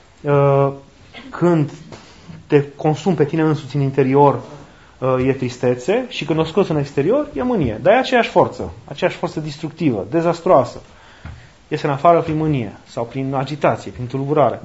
Speaker 1: Când te consumi pe tine însuți în interior, e tristețe, și când o scoți în exterior, e mânie. Dar e aceeași forță, aceeași forță destructivă, dezastroasă. Iese în afară prin mânie sau prin agitație, prin tulburare.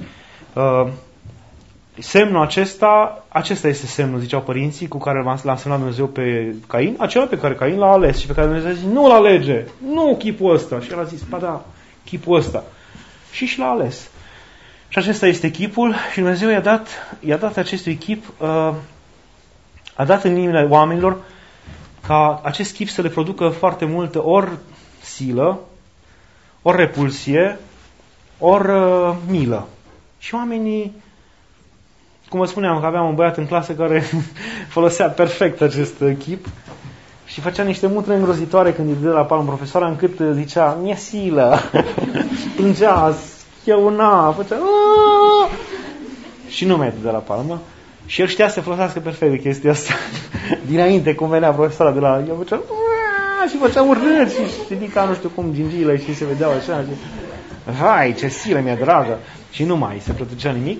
Speaker 1: Semnul acesta, acesta este semnul, ziceau părinții, cu care l-a însemnat Dumnezeu pe Cain, acela pe care Cain l-a ales și pe care Dumnezeu a zis, nu-l alege, nu chipul ăsta. Și el a zis, ba da, chipul ăsta. Și și l-a ales. Și acesta este chipul și Dumnezeu i-a dat, i-a dat acestui chip, uh, a dat în inimile oamenilor ca acest chip să le producă foarte multă ori silă, ori repulsie, ori uh, milă. Și oamenii, cum vă spuneam, că aveam un băiat în clasă care folosea perfect acest chip și făcea niște mutre îngrozitoare când îi dădea la palmă profesoara, încât zicea, mi-e silă, plângea, schieuna, făcea Aaah! Și nu mai dădea la palmă. Și el știa să folosească perfect de chestia asta. Dinainte, cum venea profesoara de la el, făcea Aaah! Și făcea urrări și ridica, nu știu cum, gingiile și se vedeau așa. Și, vai, ce silă mi-e dragă! Și nu mai se producea nimic.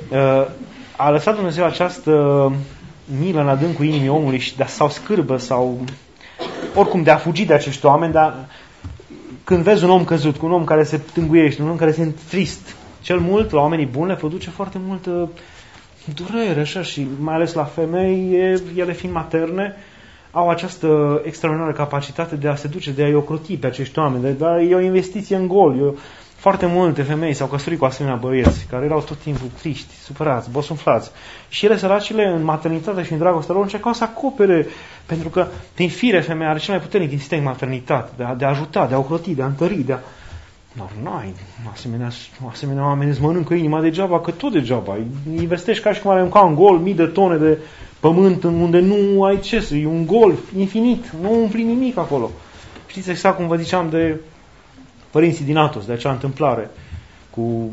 Speaker 1: A lăsat Dumnezeu această milă în adâncul inimii omului și de, sau scârbă sau oricum de a fugi de acești oameni, dar când vezi un om căzut, un om care se tânguiește, un om care se trist, cel mult la oamenii buni le produce foarte multă durere, așa, și mai ales la femei, ele fiind materne, au această extraordinară capacitate de a se duce, de a-i ocroti pe acești oameni, dar e o investiție în gol. Eu, foarte multe femei s-au căsătorit cu asemenea băieți, care erau tot timpul triști, supărați, bosunflați. Și ele, săracile, în maternitate și în dragostea lor, încercau să acopere, pentru că, din fire, femeia are cel mai puternic instinct maternitate, de a, de a ajuta, de a ocroti, de a întări, de a... Dar n-ai, asemenea, asemenea oameni îți mănâncă inima degeaba, că tot degeaba. Investești ca și cum are un ca un gol, mii de tone de pământ unde nu ai ce să, e un gol infinit, nu umpli nimic acolo. Știți exact cum vă ziceam de părinții din Atos, de acea întâmplare cu,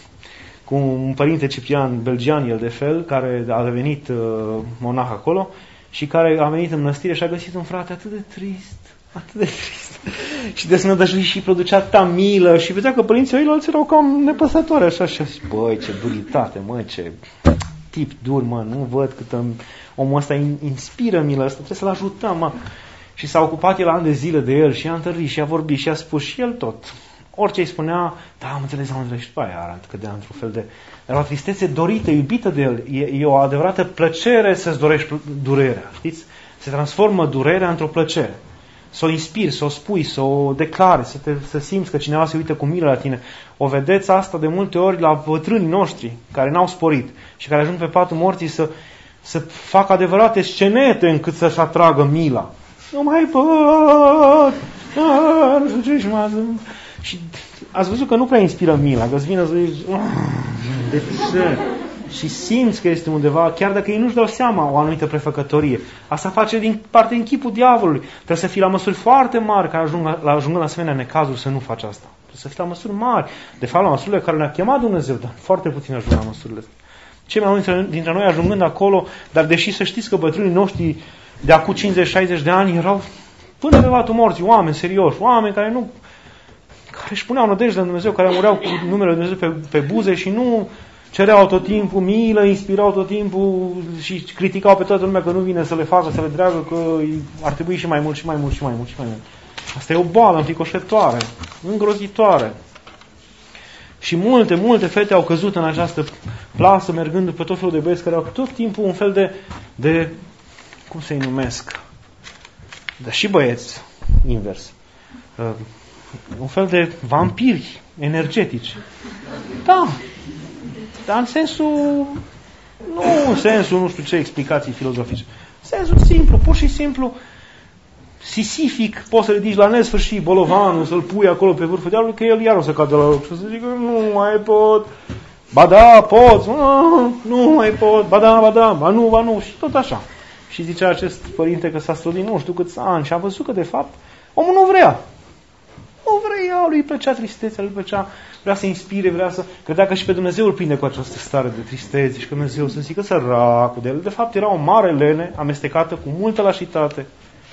Speaker 1: cu un părinte Ciprian belgian, el de fel, care a devenit uh, monah acolo și care a venit în mănăstire și a găsit un frate atât de trist, atât de trist și desnădăjduit și producea atâta milă și vedea că părinții ăilalți erau cam nepăsători așa și a zis, băi, ce duritate, mă, ce tip dur, mă, nu văd cât omul ăsta inspiră milă, ăsta trebuie să-l ajutăm, mă. Și s-a ocupat el ani de zile de el și a întărit și a vorbit și a spus și el tot. Orice îi spunea, da, am înțeles, am înțeles, și după aia cădea într-un fel de... Era o tristețe dorită, iubită de el. E, e o adevărată plăcere să-ți dorești durerea, știți? Se transformă durerea într-o plăcere. Să o inspiri, să o spui, să o declari, să, te, să simți că cineva se uită cu milă la tine. O vedeți asta de multe ori la bătrânii noștri, care n-au sporit și care ajung pe patul morții să, să facă adevărate scenete încât să-și atragă mila. Nu mai pot, nu știu ce, și mă... Și ați văzut că nu prea inspiră mila, că îți vine să zici, de ce? Și simți că este undeva, chiar dacă ei nu-și dau seama, o anumită prefăcătorie. Asta face din parte în chipul diavolului. Trebuie să fii la măsuri foarte mari, ca ajung, la, ajungând la asemenea necazuri, să nu faci asta. Trebuie să fii la măsuri mari. De fapt, la măsurile care le-a chemat Dumnezeu, dar foarte puțin ajung la măsurile astea. Cei mai mulți dintre noi ajungând acolo, dar deși să știți că bătrânii noștri de acum cincizeci șaizeci de ani erau până pe patul morții, oameni serioși, oameni care nu, care își puneau nădejde în Dumnezeu, care mureau cu numele Lui Dumnezeu pe, pe buze și nu, cereau tot timpul milă, inspirau tot timpul și criticau pe toată lumea că nu vine să le facă, să le dreagă, că ar trebui și mai mult, și mai mult, și mai mult, și mai mult. Asta e o boală înfricoșătoare, îngrozitoare. Și multe, multe fete au căzut în această plasă, mergând după tot felul de băieți care au tot timpul un fel de, de cum să-i numesc, dar și băieți, invers, uh, un fel de vampiri energetici. Da, dar în sensul, nu în sensul, nu știu ce explicații filozofice, în sensul simplu, pur și simplu, sisific, poți să ridici la nesfârșit bolovanul, să-l pui acolo pe vârful dealului, că el iar o să cadă la loc și o să zică, nu mai pot, ba da, poți, nu, nu mai pot, ba da, ba da, ba nu, ba nu, și tot așa. Și zicea acest părinte că s-a străduit nu știu câți ani și a văzut că de fapt omul nu vrea. Nu vrea, lui îi plăcea tristețea, lui plăcea, vrea să inspire, vrea să... Credea că și pe Dumnezeu îl prinde cu această stare de tristețe și că Dumnezeu să zică săracul de el. De fapt era o mare lene amestecată cu multă lașitate.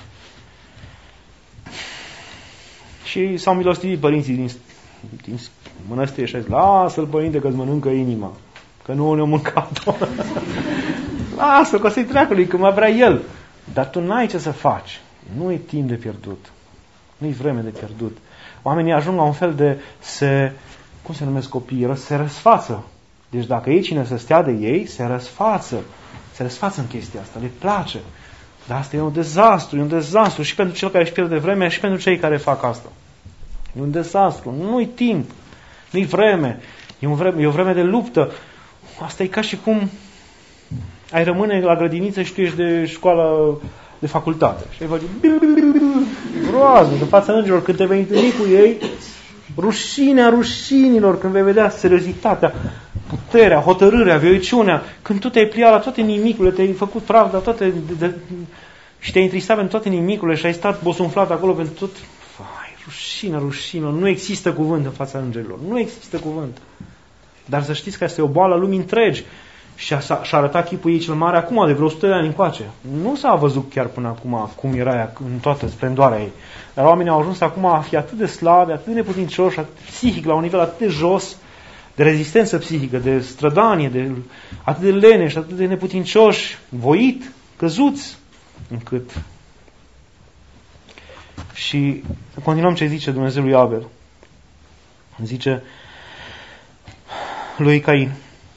Speaker 1: Și s-au milostivit părinții din, din mănăstire și a zis, lasă-l, părinte, că-ți mănâncă inima, că nu ne-o mâncat-o. Lasă-l, că o să-i treacă lui, că mai vrea el. Dar tu n-ai ce să faci. Nu e timp de pierdut. Nu-i vreme de pierdut. Oamenii ajung la un fel de se, cum se numesc copiii, se răsfață. Deci dacă e cine să stea de ei, se răsfață. Se răsfață în chestia asta, le place. Dar asta e un dezastru, e un dezastru și pentru cel care își pierde vremea și pentru cei care fac asta. E un dezastru, nu-i timp, nu-i vreme, e, un vreme, e o vreme de luptă. Asta e ca și cum ai rămâne la grădiniță și tu ești de școală, de facultate. Și ai face groaznic în fața îngerilor când te vei întâlni cu ei, rușinea rușinilor, când vei vedea seriozitatea, puterea, hotărârea, vioiciunea, când tu te-ai pliat la toate nimicurile, te-ai făcut praf, dar toate, de, de, și te-ai întristat pentru toate nimicurile și ai stat bosunflat acolo pentru tot. Vai, rușinea, rușină, nu există cuvânt în fața îngerilor, nu există cuvânt. Dar să știți că asta e o boală a lumii întregi și a, și-a arătat chipul ei cel mare acum, de vreo o sută de ani încoace. Nu s-a văzut chiar până acum cum era ea în toată splendoarea ei. Dar oamenii au ajuns acum a fi atât de slabi, atât de neputincioși, atât psihic, la un nivel atât de jos, de rezistență psihică, de strădanie, de, atât de leneși, atât de neputincioși, voit, căzuți, încât... Și să continuăm ce zice Dumnezeu lui Abel. Zice lui Cain.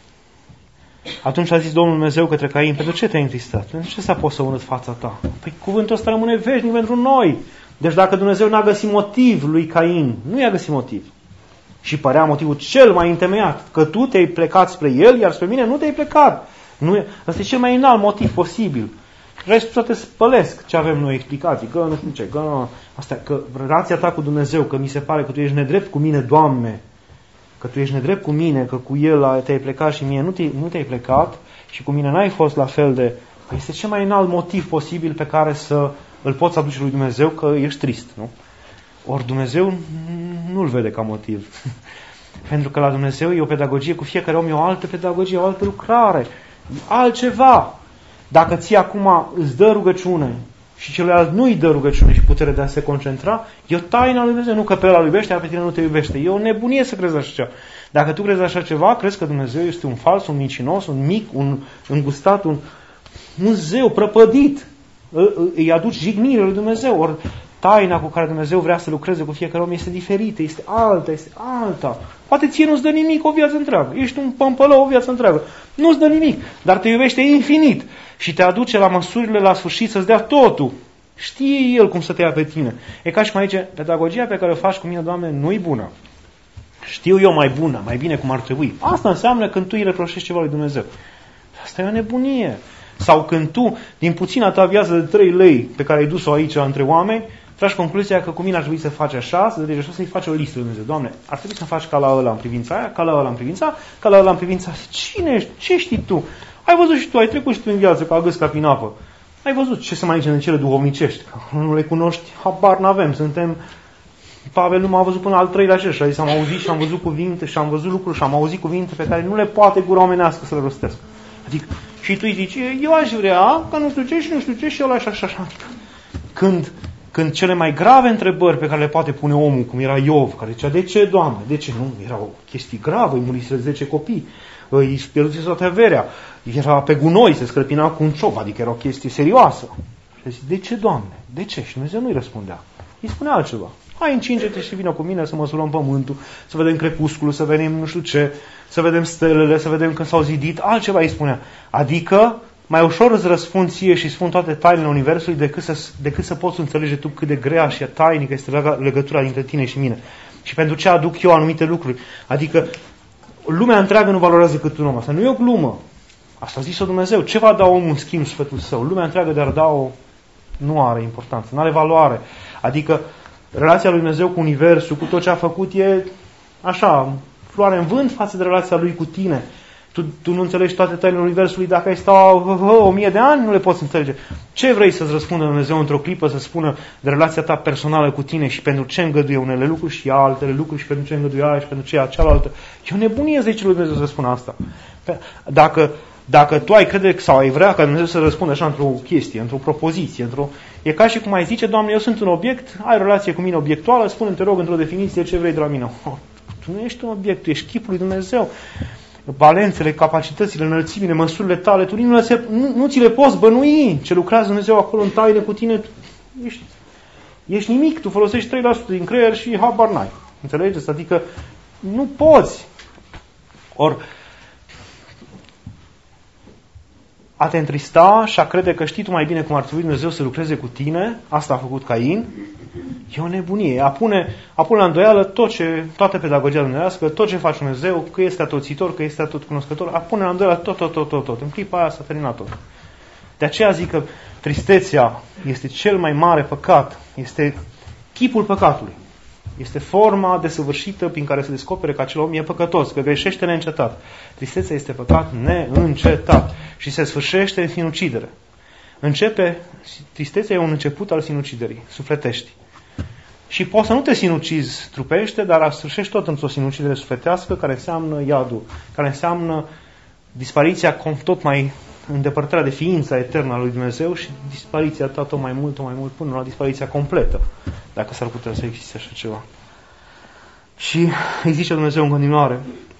Speaker 1: Atunci a zis Domnul Dumnezeu către Cain, pentru ce te-ai întristat? Pentru ce s-a pus să urât fața ta? Păi cuvântul ăsta rămâne veșnic pentru noi. Deci dacă Dumnezeu n-a găsit motiv lui Cain, nu i-a găsit motiv. Și părea motivul cel mai întemeiat, că tu te-ai plecat spre el, iar spre mine nu te-ai plecat. Nu e, asta e cel mai înalt motiv posibil. Restul toate spălesc ce avem noi explicații, că nu știu ce, că, asta, că relația ta cu Dumnezeu, că mi se pare că tu ești nedrept cu mine, Doamne, că tu ești nedrept cu mine, că cu el te-ai plecat și mie nu, te, nu te-ai plecat și cu mine n-ai fost la fel de... Că este cel mai înalt motiv posibil pe care să îl poți aduce lui Dumnezeu, că ești trist, nu? Ori Dumnezeu nu-l vede ca motiv. Pentru că la Dumnezeu e o pedagogie, cu fiecare om e o altă pedagogie, o altă lucrare, altceva. Dacă ție acum îți dă rugăciune și celuilalt nu îi dă rugăciune și putere de a se concentra, e o taină a lui Dumnezeu. Nu că pe ăla îl iubește, dar pe tine nu te iubește. E o nebunie să crezi așa ceva. Dacă tu crezi așa ceva, crezi că Dumnezeu este un fals, un mincinos, un mic, un îngustat, un, un zeu prăpădit. Îi aduci jignire lui Dumnezeu. Ori taina cu care Dumnezeu vrea să lucreze cu fiecare om este diferită, este alta, este alta. Poate ție nu-ți dă nimic o viață întreagă. Ești un pămpălău o viață întreagă. Nu-ți dă nimic, dar te iubește infinit și te aduce la măsurile la sfârșit să-ți dea totul. Știe El cum să te ia pe tine. E ca și mai aici, pedagogia pe care o faci cu mine, Doamne, nu-i bună. Știu eu mai bună, mai bine cum ar trebui. Asta înseamnă când tu îi reproșești ceva lui Dumnezeu. Asta e o nebunie. Sau când tu, din puțina ta viață de trei lei pe care ai dus-o aici între oameni, tragi concluzia că cu mine ar trebui să faci așa, să deci așa, să-i faci o listă lui Dumnezeu. Doamne, ar trebui să faci ca la ăla în privința aia, ca la ăla în privința aia, ca la ăla în privința aia. Cine ești? Ce știi tu? Ai văzut și tu, ai trecut și tu în viață ca gâsca prin apă. Ai văzut ce se mai zice în cele duhovnicești. Că nu le cunoști, habar n-avem. Suntem... Pavel nu m-a văzut până al treilea cer și a zis, am auzit și am văzut cuvinte și am văzut lucruri și am auzit cuvinte pe care nu le poate gura omenească să le rostească. Adică, și tu îi zici, eu aș vrea, că nu știu ce și nu știu ce și ăla și așa, așa. Când, când cele mai grave întrebări pe care le poate pune omul, cum era Iov, care zicea, de ce, Doamne, de ce? Nu, era o chestie gravă, îi muriseră zece copii. îi pierduse toată averea, era pe gunoi, se scrăpina cu un ciop, adică era o chestie serioasă. Și zice, de ce, Doamne? De ce? Și Dumnezeu nu-i răspundea. Îi spunea altceva. Hai, încinge-te și vină cu mine să măsurăm pământul, să vedem crepusculul, să vedem nu știu ce, să vedem stelele, să vedem când s-au zidit. Altceva îi spunea. Adică, mai ușor îți răspund ție și spun toate tainele Universului decât să, decât să poți înțelege tu cât de grea și tainică este legătura dintre tine și mine. Și pentru ce aduc eu anumite lucruri. Adică, lumea întreagă nu valorează cât un om. Asta nu e o glumă. Asta a zis-o Dumnezeu. Ce va da omul în schimb sfătul său? Lumea întreagă de-ar da-o nu are importanță, nu are valoare. Adică, relația lui Dumnezeu cu Universul, cu tot ce a făcut, e așa, floare în vânt față de relația lui cu tine. Tu, tu nu înțelegi toate tainele Universului, dacă ai sta o mie de ani, nu le poți înțelege. Ce vrei să-ți răspundă Dumnezeu într-o clipă, să spună de relația ta personală cu tine și pentru ce îngăduie unele lucruri și altele lucruri și pentru ce îngăduie aia și pentru ce cealaltă? E o nebunie, zice lui Dumnezeu să spună asta. Dacă, dacă tu ai crede sau ai vrea ca Dumnezeu să răspundă așa într-o chestie, într-o propoziție, într-o... E ca și cum ai zice, Doamne, eu sunt un obiect, ai relație cu mine obiectuală, spune-mi, te rog, într-o definiție ce vrei de la mine. Oh, tu nu ești un obiect, tu ești chipul lui Dumnezeu. Valențele, capacitățile, înălțimile, măsurile tale, tu nu, nu, nu ți le poți bănui. Ce lucrează Dumnezeu acolo în taine cu tine, tu ești, ești nimic, tu folosești trei la sută din creier și habar n-ai. Înțelegeți? Adică nu poți. Ori a te întrista și a crede că știi tu mai bine cum ar trebui Dumnezeu să lucreze cu tine, asta a făcut Cain, e o nebunie. A pune, a pune la îndoială tot ce, toată pedagogia dumneavoastră, tot ce face Dumnezeu, că este atotțitor, că este atot cunoscător, a pune la îndoială tot, tot, tot, tot, tot. În clipa aia s-a terminat tot. De aceea zic că tristețea este cel mai mare păcat, este chipul păcatului. Este forma desăvârșită prin care se descopere că acel om e păcătos, că greșește neîncetat. Tristețea este păcat neîncetat și se sfârșește în sinucidere. Începe, tristețea e un început al sinuciderii, sufletești. Și poți să nu te sinucizi trupește, dar sfârșești tot într-o sinucidere sufletească care înseamnă iadul, care înseamnă dispariția tot mai îndepărtarea de ființa eternă a lui Dumnezeu și dispariția ta tot mai mult, tot mai mult, până la dispariția completă, dacă s-ar putea să existe așa ceva. Și îi zice Dumnezeu în continuare,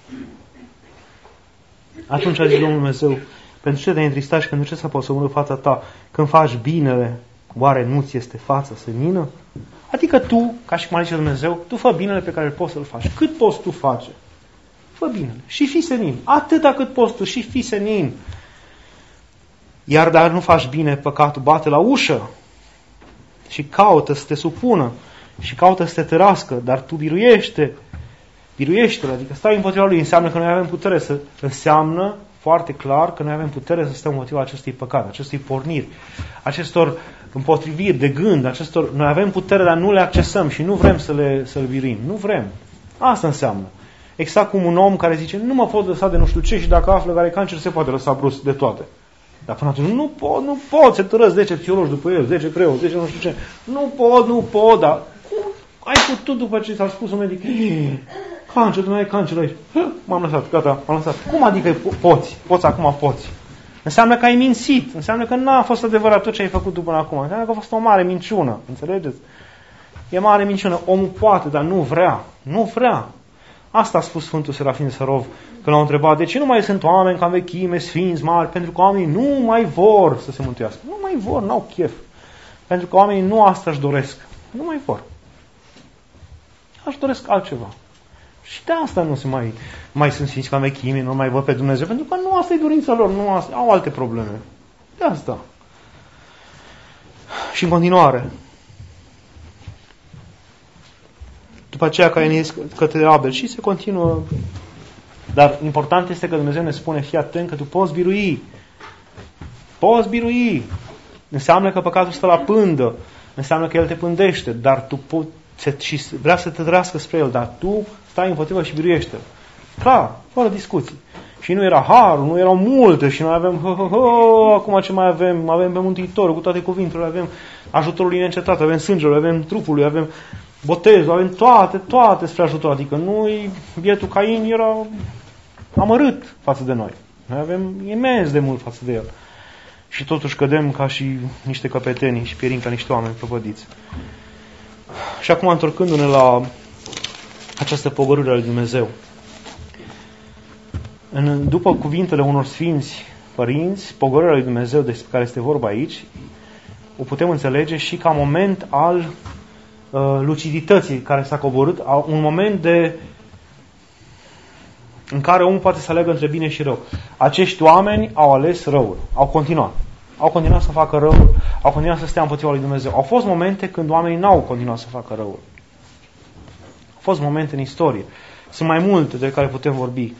Speaker 1: atunci a zis Domnul Dumnezeu, pentru ce te-ai întristat și pentru ce să poți să urmă fața ta când faci binele, oare nu ți este fața senină? Adică tu, ca și cum a zis Dumnezeu, tu fă binele pe care îl poți să-l faci. Cât poți tu face? Fă binele. Și fii senin. Atâta cât poți tu și fii senin. Iar dacă nu faci bine, păcatul bate la ușă și caută să te supună și caută să te tărască, dar tu biruiește. Biruiește-l, adică stai împotriva lui. Înseamnă că noi avem putere să... Înseamnă foarte clar că noi avem putere să stăm împotriva acestui păcat, acestui porniri, acestor împotriviri de gând, acestor... Noi avem putere, dar nu le accesăm și nu vrem să le să-l biruim. Nu vrem. Asta înseamnă. Exact cum un om care zice, nu mă pot lăsa de nu știu ce și dacă află că are cancer, se poate lăsa brusc de toate. Dar până atunci, nu pot, nu pot, se târăsc zece psihologi după el, zece preoți, zece nu știu ce. Nu pot, nu pot, dar cum ai putut după ce s-a spus un medic, cancer, nu ai cancer aici. M-am lăsat, gata, m-am lăsat. Cum adică poți? Poți acum, poți. Înseamnă că ai mințit, înseamnă că n-a fost adevărat tot ce ai făcut până acum. Înseamnă că a fost o mare minciună, înțelegeți? E mare minciună. Omul poate, dar nu vrea. Nu vrea. Asta a spus Sfântul Serafim Sărov când l-au întrebat, de ce nu mai sunt oameni ca în vechime, sfinți mari? Pentru că oamenii nu mai vor să se mântuiască. Nu mai vor, n-au chef. Pentru că oamenii nu asta își doresc. Nu mai vor. Își doresc altceva. Și de asta nu se mai, mai sunt sfinți ca în vechime, nu mai văd pe Dumnezeu. Pentru că nu asta e dorința lor, nu asta, au alte probleme. De asta. Și în continuare, după aceea Cain ies către Abel și se continuă. Dar important este că Dumnezeu ne spune, fii atent că tu poți birui. Poți birui. Înseamnă că păcatul stă la pândă. Înseamnă că el te pândește. Dar tu poți, și vrea să te trăiască spre el. Dar tu stai împotriva și biruiește-l. Clar, fără discuții. Și nu era harul, nu erau multe și noi avem, hă, hă, hă, acum ce mai avem? Avem pe Mântuitorul cu toate cuvintele, avem ajutorul lui neîncetat, avem sângele, avem trupul lui, avem botezul, avem toate, toate spre ajutor. Adică noi, bietul Cain era amărât față de noi. Noi avem imens de mult față de el. Și totuși cădem ca și niște căpetenii și pierim ca niște oameni prăpădiți. Și acum, întorcându-ne la această pogorâre a lui Dumnezeu. În, după cuvintele unor sfinți părinți, pogorârea lui Dumnezeu despre care este vorba aici, o putem înțelege și ca moment al uh, lucidității care s-a coborât, un moment de în care omul poate să aleagă între bine și rău. Acești oameni au ales răul, au continuat. Au continuat să facă răul, au continuat să stea împotriva lui Dumnezeu. Au fost momente când oamenii n-au continuat să facă răul. Au fost momente în istorie. Sunt mai multe de care putem vorbi.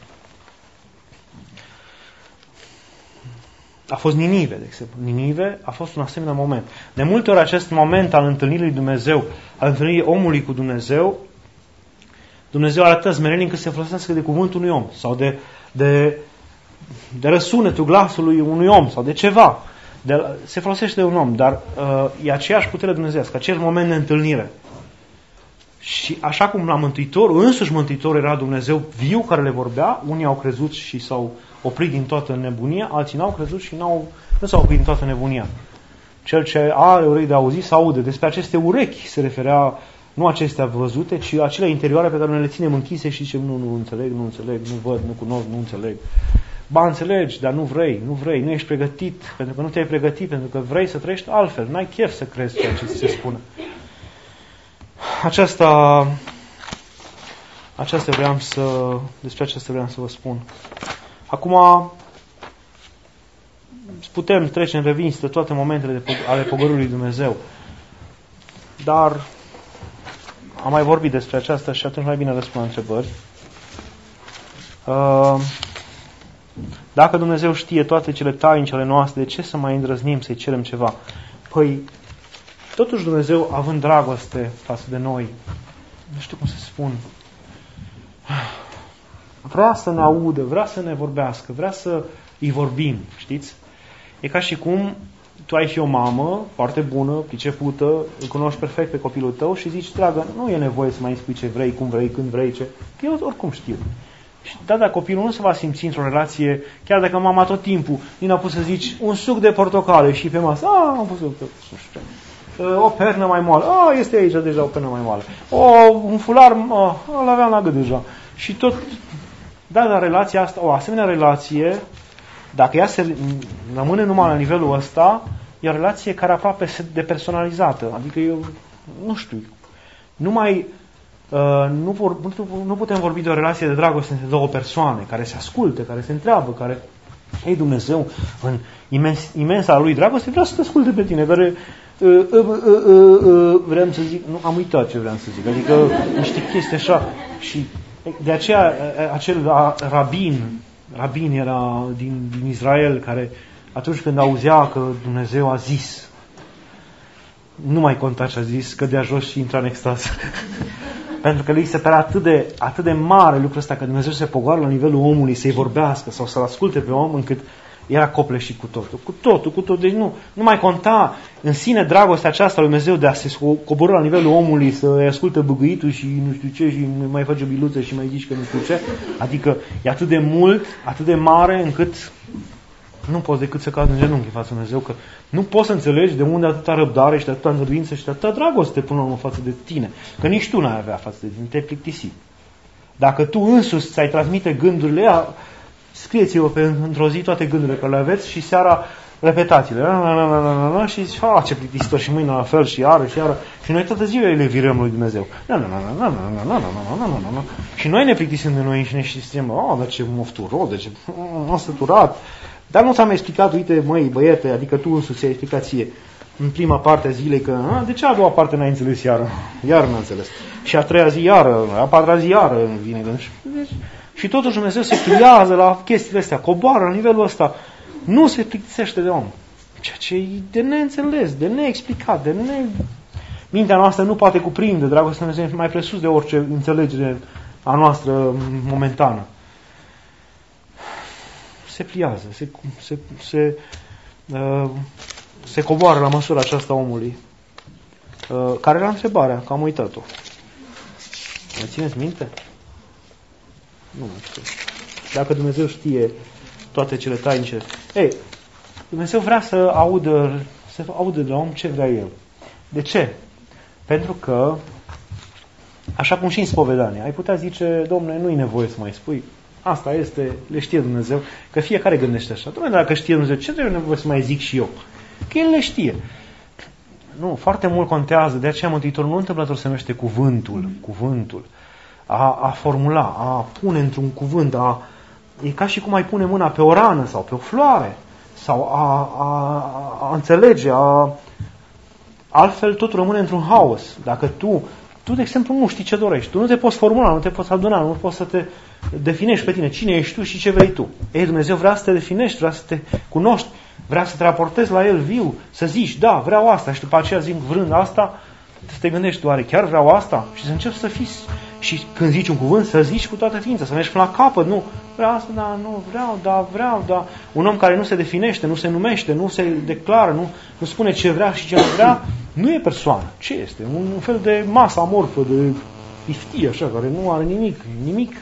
Speaker 1: A fost Ninive, de exemplu. Ninive a fost un asemenea moment. De multe ori acest moment al întâlnirii lui Dumnezeu, al întâlnirii omului cu Dumnezeu, Dumnezeu arată smerenie încât se folosească de cuvântul unui om sau de, de, de răsunetul glasului unui om sau de ceva. De, se folosește de un om, dar uh, e aceeași putere dumnezeiască, acest moment de întâlnire. Și așa cum la Mântuitor, însuși Mântuitor era Dumnezeu viu care le vorbea, unii au crezut și s-au oprit din toată nebunia, alții n-au crezut și n-au, nu s-au oprit din toată nebunia. Cel ce are urechi de auzit să aude. Despre aceste urechi se referea, nu acestea văzute, ci acele interioare pe care noi le ținem închise și zicem, nu, nu înțeleg, nu înțeleg, nu văd, nu cunosc, nu înțeleg. Ba, înțelegi, dar nu vrei, nu vrei, nu ești pregătit, pentru că nu te-ai pregătit, pentru că vrei să trăiești altfel, n-ai chef să crezi ceea ce ți se spune. Aceasta, aceasta vreau să, despre aceasta vreau să vă spun. Acum, putem trece în revistă toate momentele de, ale pogorârii lui Dumnezeu, dar am mai vorbit despre aceasta și atunci mai bine răspund la întrebări. Uh, Dacă Dumnezeu știe toate cele tainice ale noastre, de ce să mai îndrăznim să-i cerem ceva? Păi, totuși Dumnezeu, având dragoste față de noi, nu știu cum să spun, vrea să ne audă, vrea să ne vorbească, vrea să îi vorbim, știți? E ca și cum tu ai fi o mamă foarte bună, pricepută, îl cunoști perfect pe copilul tău și zici, dragă, nu e nevoie să mai îmi spui ce vrei, cum vrei, când vrei, ce... Eu oricum știu. Și da, dar copilul nu se va simți într-o relație, chiar dacă mama tot timpul nu a pus să zici un suc de portocale și pe masă, a, am pus o pernă mai moală, a, este aici deja o pernă mai moală, o, un fular, a, îl aveam la gât deja. Și tot, da, dar relația asta, o asemenea relație, dacă ea se rămâne numai la nivelul ăsta, e o relație care aproape depersonalizată, adică eu, nu știu, nu mai... Uh, nu, vor, nu putem vorbi de o relație de dragoste între două persoane care se ascultă, care se întreabă, care, ei, Dumnezeu, în imens, imensa lui dragoste, vreau să te asculte pe tine, care, uh, uh, uh, uh, uh, vreau să zic, nu, am uitat ce vreau să zic, adică niște chestii așa, și de aceea acel rabin, rabin era din, din Israel, care atunci când auzea că Dumnezeu a zis, nu mai conta ce a zis, cădea jos și intra în extaz. Pentru că lui se părea atât de, atât de mare lucrul ăsta, că Dumnezeu se pogoară la nivelul omului, să-i vorbească sau să-l asculte pe om, încât era copleșit cu totul. Cu totul, cu totul. Deci nu, nu mai conta în sine dragostea aceasta lui Dumnezeu de a se coborî la nivelul omului, să-i asculte băgâitul și nu știu ce, și mai face biluță și mai zici că nu știu ce. Adică e atât de mult, atât de mare, încât nu poți decât să cazi în genunchi în fața lui Dumnezeu, că nu poți să înțelegi de unde atâta răbdare și de atâta îngăduință și de atâta dragoste până la urmă față de tine. Că nici tu n-ai avea față de tine, te-ai plictisit. Dacă tu însuți ți-ai transmite gândurile aia, scrieți-vă pe, într-o zi toate gândurile care le aveți și seara repetați-le. Și zici, a, ce plictisitor, și mâine la fel și iară și iară. Și noi toată ziua le virăm lui Dumnezeu. Și noi ne plictisim de noi și ne zicem, a, dar ce moftură, de ce m-a săturat. Dar nu ți-am explicat, uite, măi, băiete, adică tu însuți ți-ai explicat ție în prima parte a zilei că, a, de ce a doua parte n-ai înțeles iară? Iar n-a înțeles. Și a treia zi iară, a patra zi iară vine gând. Deci, și totuși Dumnezeu se pliază la chestiile astea, coboară la nivelul ăsta, nu se plictisește de om. Ceea ce e de neînțeles, de neexplicat, de ne... Mintea noastră nu poate cuprinde dragostea Dumnezeu mai presus de orice înțelegere a noastră momentană. Se pliază, se, se, se, uh, se coboară la măsura aceasta omului. Uh, care era întrebarea? Că am uitat-o. Mai țineți minte? Nu mai știu. Dacă Dumnezeu știe toate cele tainice. Ei, Dumnezeu vrea să audă, să audă de la om ce vrea El. De ce? Pentru că, așa cum și în spovedanie, ai putea zice, Dom'le, nu-i nevoie să mai spui. Asta este, le știe Dumnezeu, că fiecare gândește așa. Dumnezeu, dacă știe Dumnezeu, ce trebuie nevoie să mai zic și eu? Că El le știe. Nu, foarte mult contează, de aceea Mântuitorul nu întâmplător se numește cuvântul, cuvântul. A, a formula, a pune într-un cuvânt, a, e ca și cum ai pune mâna pe o rană sau pe o floare, sau a, a, a înțelege, a, altfel tot rămâne într-un haos. Dacă tu, tu de exemplu nu știi ce dorești, tu nu te poți formula, nu te poți aduna, nu poți să te definești pe tine, cine ești tu și ce vrei tu. Ei, Dumnezeu vrea să te definești, vrea să te cunoști, vrea să te raportezi la El viu, să zici, da, vreau asta și după aceea zic, vrând asta, să te gândești, oare chiar vreau asta? Și să începi să fii, și când zici un cuvânt, să zici cu toată ființa, să mergi până la capăt, nu, vreau asta, da, nu, vreau, da, vreau, da. Un om care nu se definește, nu se numește, nu se declară, nu, nu spune ce vrea și ce nu vrea, nu e persoană. Ce este? Un, un fel de masă amorfă, de piftie, așa, care nu are nimic, nimic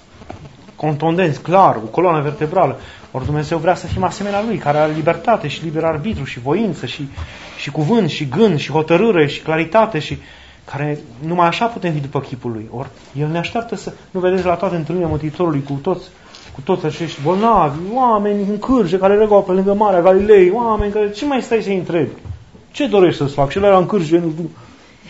Speaker 1: contundent, clar, o coloană vertebrală. Ori Dumnezeu vrea să fim asemenea Lui, care are libertate și liber arbitru și voință și, și cuvânt și gând și hotărâre și claritate și care numai așa putem fi după chipul Lui. Ori El ne așteaptă să, nu vedeți la toate întâlnirile Mântuitorului cu toți, cu toți acești bolnavi, oameni în cârje care regau pe lângă Marea Galilei, oameni care, ce mai stai să-i întrebi? Ce dorești să-ți fac? Și el era în cârje, nu știu.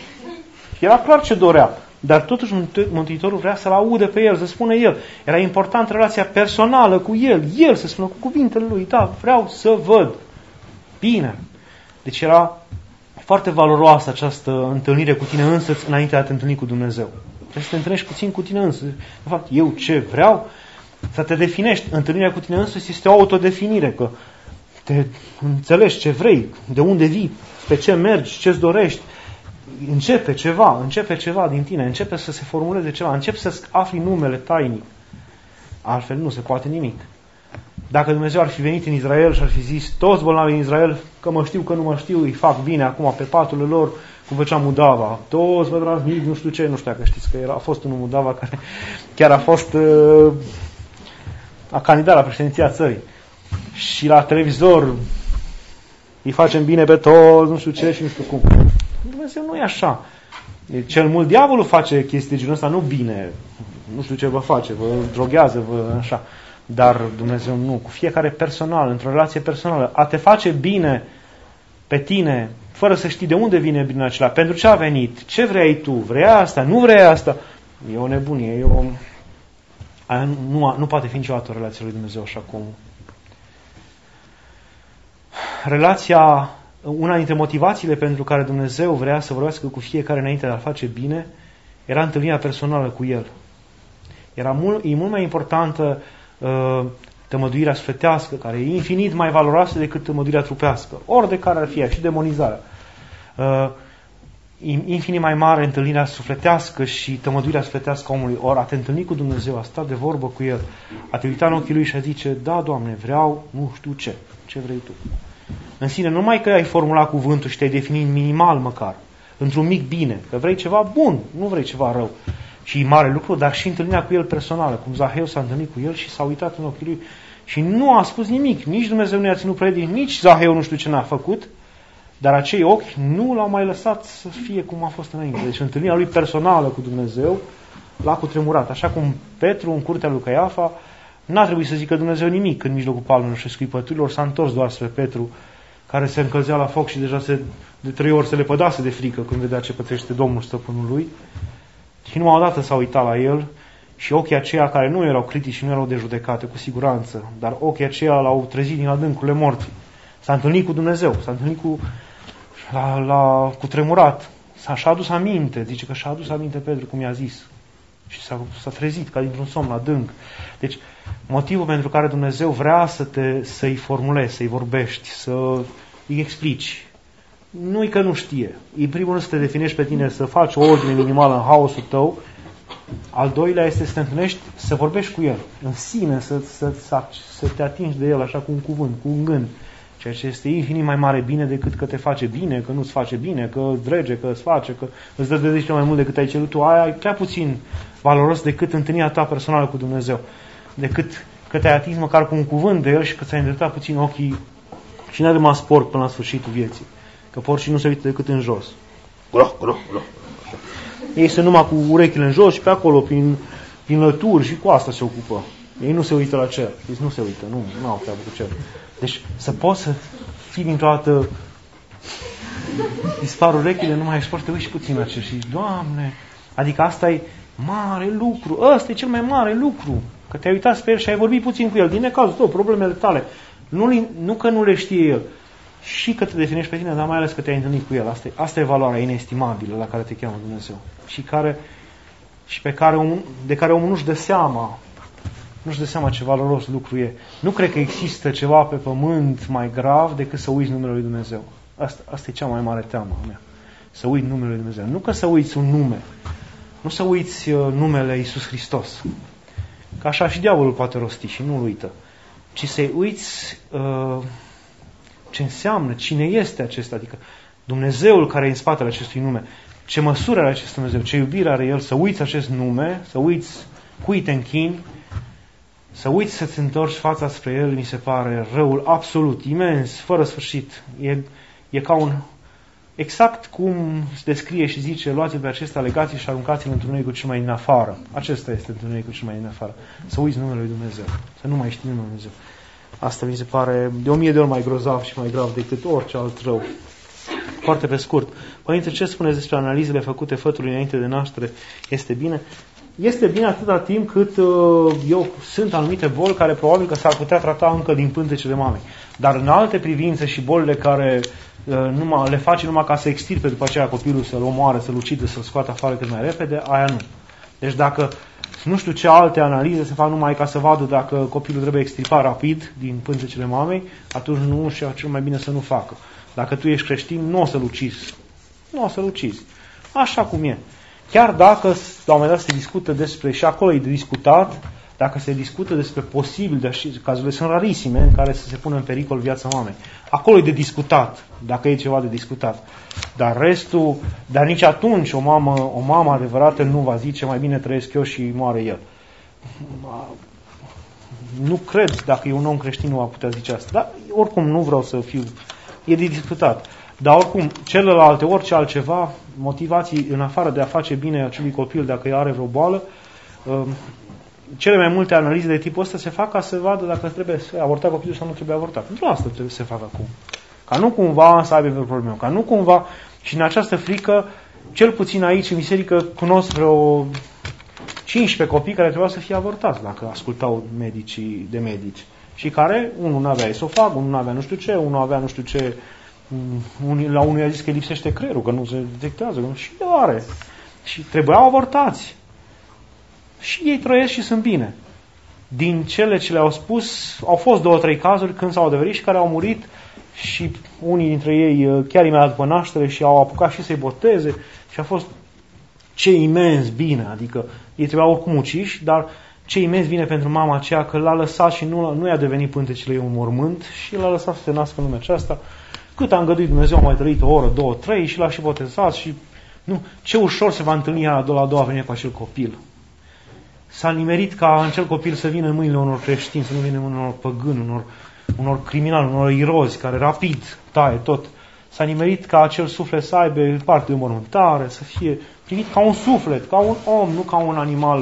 Speaker 1: Era clar ce dorea. Dar totuși Mântuitorul vrea să-L aude pe El, să spună El. Era important relația personală cu El. El să spună cu cuvintele Lui, da, vreau să văd. Bine. Deci era foarte valoroasă această întâlnire cu tine însăți înainte de a te întâlni cu Dumnezeu. Trebuie să te întâlnești puțin cu tine însăți. De fapt, eu ce vreau? Să te definești. Întâlnirea cu tine însuți este o autodefinire, că te înțelegi ce vrei, de unde vii, pe ce mergi, ce-ți dorești. Începe ceva, începe ceva din tine, începe să se formuleze ceva, începe să afli numele tainic. Altfel nu se poate nimic. Dacă Dumnezeu ar fi venit în Israel și ar fi zis, toți bolnavi în Israel, că mă știu, că nu mă știu, îi fac bine acum pe paturile lor, cum făcea Mudava. Toți vă transmit, nu știu ce, nu știu dacă știți că era, a fost unul Mudava care chiar a fost uh, a candidat la președinția țării. Și la televizor îi facem bine pe toți, nu știu ce și nu știu cum. Dumnezeu nu e așa. Cel mult diavolul face chestii de genul ăsta, nu bine. Nu știu ce vă face, vă droghează, vă așa. Dar Dumnezeu nu. Cu fiecare personal, într-o relație personală. A te face bine pe tine, fără să știi de unde vine bine acela, pentru ce a venit, ce vrei tu, vrei asta, nu vrei asta. E o nebunie, e o... Aia nu, nu poate fi niciodată o relație lui Dumnezeu așa cum... Relația... Una dintre motivațiile pentru care Dumnezeu vrea să vorbească cu fiecare înainte de a face bine era întâlnirea personală cu El. Era mult, e mult mai importantă uh, tămăduirea sufletească, care e infinit mai valoroasă decât tămăduirea trupească. Ori de care ar fi, și demonizarea. Uh, infinit mai mare întâlnirea sufletească și tămăduirea sufletească a omului. Ori a te întâlni cu Dumnezeu, a sta de vorbă cu El, a te uita în ochii Lui și a zice, da, Doamne, vreau nu știu ce. Ce vrei Tu? În sine, numai că ai formulat cuvântul și te-ai definit minimal măcar, într-un mic bine, că vrei ceva bun, nu vrei ceva rău. Și e mare lucru, dar și întâlnirea cu El personală, cum Zaheu s-a întâlnit cu El și s-a uitat în ochii Lui și nu a spus nimic, nici Dumnezeu nu i-a ținut predici, nici Zaheu nu știu ce n-a făcut, dar acei ochi nu l-au mai lăsat să fie cum a fost înainte. Deci întâlnirea lui personală cu Dumnezeu l-a cutremurat, așa cum Petru în curtea lui Caiafa n-a trebuit să zică Dumnezeu nimic în mijlocul palmelor și scuipăturilor, s-a întors doar spre Petru, care se încălzea la foc și deja se, de trei ori se lepădase de frică când vedea ce pățește Domnul stăpânul lui. Și numai odată s-a uitat la el și ochii aceia care nu erau critici și nu erau de judecate, cu siguranță, dar ochii aceia l-au trezit din adâncurile morții. S-a întâlnit cu Dumnezeu, s-a întâlnit cu, la, la, cu tremurat, s-a, și-a adus aminte, zice că și-a adus aminte Petru, cum i-a zis. Și s-a, s-a trezit ca dintr-un somn adânc. Deci, motivul pentru care Dumnezeu vrea să te, să-i formulezi, să-i vorbești, să îi explici, nu-i că nu știe. În primul rând să te definești pe tine, să faci o ordine minimală în haosul tău. Al doilea este să te întâlnești, să vorbești cu El, în sine, să, să, să, să te atingi de El așa cu un cuvânt, cu un gând. Ceea ce este infinit mai mare bine decât că te face bine, că nu-ți face bine, că îți drege, că îți face, că îți dă de zece mai mult decât ai cerut tu. Aia e prea puțin valoros decât întâlnirea ta personală cu Dumnezeu. Decât că te-ai atins măcar cu un cuvânt de El și că ți-ai îndreptat puțin ochii și n-ai rămas porc până la sfârșitul vieții. Că porcii nu se uită decât în jos. Groh, groh, groh. Ei se numai cu urechile în jos și pe acolo, prin, prin lături și cu asta se ocupă. Ei nu se uită la cer. Ei nu se uită, nu, nu au treabă cu cer. Deci să poți să fii dintr-o dată dispar urechile, nu mai ești foarte uiți puțin la cer și Doamne, adică asta e mare lucru, ăsta e cel mai mare lucru, că te-ai uitat pe el și ai vorbit puțin cu el, din necazul tău, problemele tale, nu, nu că nu le știe el, și că te definești pe tine, dar mai ales că te-ai întâlnit cu el, asta e, asta e valoarea inestimabilă la care te cheamă Dumnezeu și, care, și pe care omul, de care omul nu-și dă seama, nu-și dă seama ce valoros lucru e. Nu cred că există ceva pe pământ mai grav decât să uiți numele lui Dumnezeu. Asta, asta e cea mai mare teamă a mea. Să uiți numele lui Dumnezeu. Nu că să uiți un nume. Nu să uiți uh, numele Iisus Hristos. Că așa și diavolul poate rosti și nu-l uită. Ci să-i uiți uh, ce înseamnă, cine este acesta. Adică Dumnezeul care e în spatele acestui nume. Ce măsură are acest Dumnezeu, ce iubire are El. Să uiți acest nume, să uiți cui te închini, să uiți să-ți întorci fața spre El, mi se pare răul absolut, imens, fără sfârșit. E, e ca un... Exact cum se descrie și zice, luați-l pe acesta, legați-l și aruncați-l într-un cu cel mai din afară. Acesta este într-un cu cel mai din afară. Să uiți numele lui Dumnezeu. Să nu mai știi numele lui Dumnezeu. Asta mi se pare de o mie de ori mai grozav și mai grav decât orice alt rău. Foarte pe scurt. Părinte, ce spuneți despre analizele făcute fătului înainte de naștere? Este bine? Este bine atâta timp cât uh, eu sunt anumite boli care probabil că s-ar putea trata încă din pântecele mamei. Dar în alte privințe și bolile care uh, numai, le face numai ca să extirpe după aceea copilul, să-l omoare, să-l ucidă, să-l scoată afară cât mai repede, aia nu. Deci dacă nu știu ce alte analize se fac numai ca să vadă dacă copilul trebuie extirpat rapid din pântecele mamei, atunci nu și cel mai bine să nu facă. Dacă tu ești creștin, nu o să-l ucizi. Nu o să-l ucizi. Așa cum e. Chiar dacă, la un moment dat, se discută despre, și acolo e de discutat, dacă se discută despre posibil, deși cazurile sunt rarisime, în care să se pună în pericol viața mamei. Acolo e de discutat, dacă e ceva de discutat. Dar restul, dar nici atunci o mamă, o mamă adevărată nu va zice, mai bine trăiesc eu și moare el. Nu cred, dacă e un om creștin, nu va putea zice asta. Dar oricum nu vreau să fiu, e de discutat. Dar oricum, celelalte, orice altceva, motivații în afară de a face bine acelui copil dacă are vreo boală, cele mai multe analize de tipul ăsta se fac ca să vadă dacă trebuie să avorta copilul sau nu trebuie avortat. Nu asta trebuie să se facă acum. Ca nu cumva să aibă vreo problemă. Ca nu cumva, și în această frică, cel puțin aici în biserică cunosc vreo cincisprezece copii care trebuiau să fie avortați dacă ascultau medicii de medici. Și care, unul nu avea esofag, unul nu avea nu știu ce, unul avea nu știu ce. La unul i-a zis că lipsește creierul, că nu se detectează, că nu, și el are. Și trebuiau avortați. Și ei trăiesc și sunt bine. Din cele ce le-au spus, au fost două, trei cazuri când s-au adeverit și care au murit și unii dintre ei chiar imediat după naștere și au apucat și să-i boteze și a fost ce imens bine, adică ei trebuiau oricum uciși, dar ce imens bine pentru mama aceea că l-a lăsat și nu, nu i-a devenit pântecele ei un mormânt și l-a lăsat să se nască în lumea aceasta. Cât a îngăduit Dumnezeu, a mai trăit o oră, două, trei și l-a și botezat și nu, ce ușor se va întâlni a doua, a doua venire cu acel copil. S-a nimerit ca acel copil să vină în mâinile unor creștini, să nu vină în mâinile unor păgâni, unor, unor criminali, unor irozi, care rapid taie tot. S-a nimerit ca acel suflet să aibă parte de mormântare, să fie privit ca un suflet, ca un om, nu ca un animal.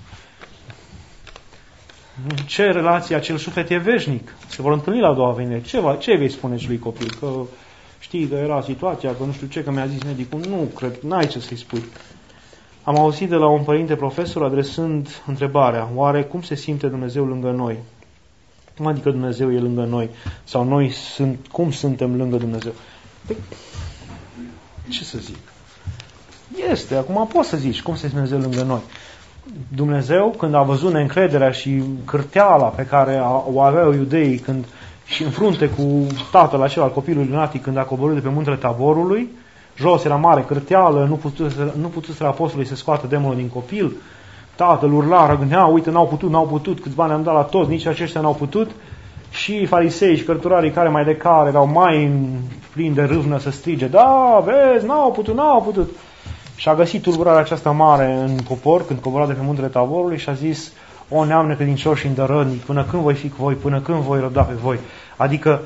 Speaker 1: Ce relație acel suflet e veșnic? Se vor întâlni la a doua venire. Ce, va, ce vei spune lui copil? Că știi că era situația, că nu știu ce, că mi-a zis medicul. Nu, cred, n-ai ce să-i spui. Am auzit de la un părinte profesor adresând întrebarea, oare cum se simte Dumnezeu lângă noi? Cum adică Dumnezeu e lângă noi? Sau noi sunt, cum suntem lângă Dumnezeu? Păi, ce să zic? Este, acum poți să zici cum se simte Dumnezeu lângă noi. Dumnezeu, când a văzut neîncrederea și cârteala pe care o aveau iudeii când, și în frunte cu tatăl acela al copilului lunatic când a coborât de pe muntele Taborului, jos era mare cârteală, nu putuse, nu putuse apostolului să scoată demonul din copil, tatăl urla, răgândea, uite, n-au putut, n-au putut, câți bani am dat la toți, nici aceștia n-au putut, și farisei și cărturarii care mai de care erau mai plini de râvnă să strige, da, vezi, n-au putut, n-au putut. Și a găsit tulburarea aceasta mare în popor, când cobora de pe muntele Taborului și a zis, o neam necredincioși și îndărădnic, până când voi fi cu voi, până când voi răbda pe voi. Adică,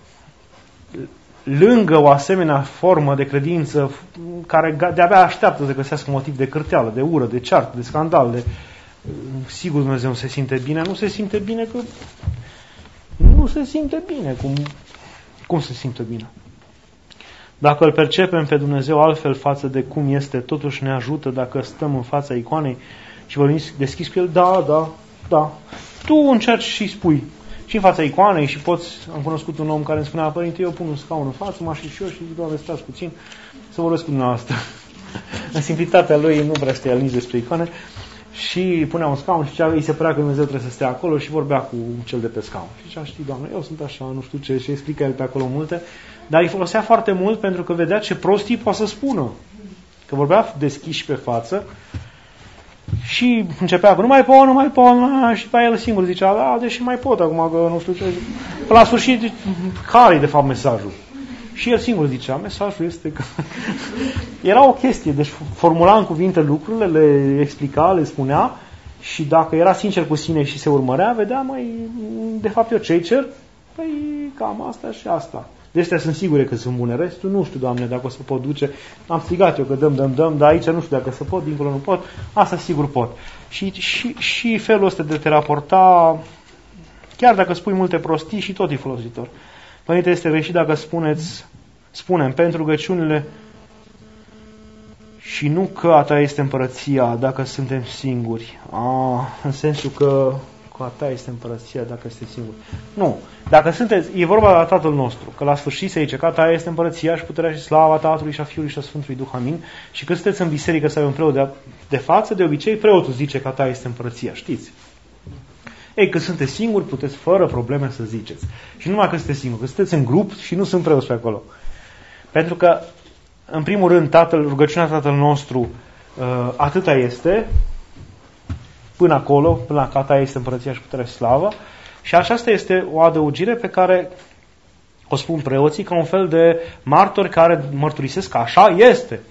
Speaker 1: lângă o asemenea formă de credință, care de-abia așteaptă să găsească motiv de cârteală, de ură, de ceartă, de scandal, de sigur Dumnezeu nu se simte bine. Nu se simte bine că nu se simte bine. Cum, cum se simte bine? Dacă îl percepem pe Dumnezeu altfel față de cum este, totuși ne ajută dacă stăm în fața icoanei și vorbim deschis cu el, da, da, da. Tu încerci și spui și în fața icoanei și poți, am cunoscut un om care îmi spunea, părinte, eu pun un scaun în față, mă așez și eu și zic, Doamne, stați puțin să vorbesc cu dumneavoastră. În simplitatea lui nu prea știa nici despre icoane și punea un scaun și îi se părea că Dumnezeu trebuie să stea acolo și vorbea cu cel de pe scaun. Și zicea, știi, Doamne, eu sunt așa, nu știu ce, și explica el pe acolo multe, dar îi folosea foarte mult pentru că vedea ce prostii poate să spună. Că vorbea deschis și pe față și începea cu nu mai pot, nu mai pot, și pe el singur zicea, da, deși mai pot acum, că nu știu ce. Până la sfârșit, care e de fapt mesajul? Și el singur zicea, mesajul este că era o chestie, deci formula în cuvinte lucrurile, le explica, le spunea și dacă era sincer cu sine și se urmărea, vedea, mai de fapt eu ce-i cer? Păi cam asta și asta. De astea sunt sigure că sunt bune. Restul nu știu, Doamne, dacă o să pot duce. Am strigat eu că dăm, dăm, dăm, dar aici nu știu dacă să pot, dincolo nu pot. Asta sigur pot. Și, și, și felul ăsta de te raporta, chiar dacă spui multe prostii, și tot e folositor. Părinte, este greșit dacă spuneți, spunem, pentru rugăciunile și nu că a ta este împărăția dacă suntem singuri. A, în sensul că că a ta este împărăția dacă este singur. Nu. Dacă sunteți, e vorba la Tatăl nostru, că la sfârșit se zice că a ta este împărăția și puterea și slava Tatălui și a Fiului și a Sfântului Duh. Amin. Și când sunteți în biserică să ai un preot de, de față, de obicei preotul zice că a ta este împărăția. Știți? Ei, când sunteți singuri, puteți fără probleme să ziceți. Și numai când sunteți singuri, când sunteți în grup și nu sunt preoți pe acolo. Pentru că, în primul rând, Tatăl, rugăciunea Tatăl nostru, atâta este, până acolo, până la că a ta este împărăția și puterea și slava. Și aceasta este o adăugire pe care o spun preoții ca un fel de martori care mărturisesc că așa este.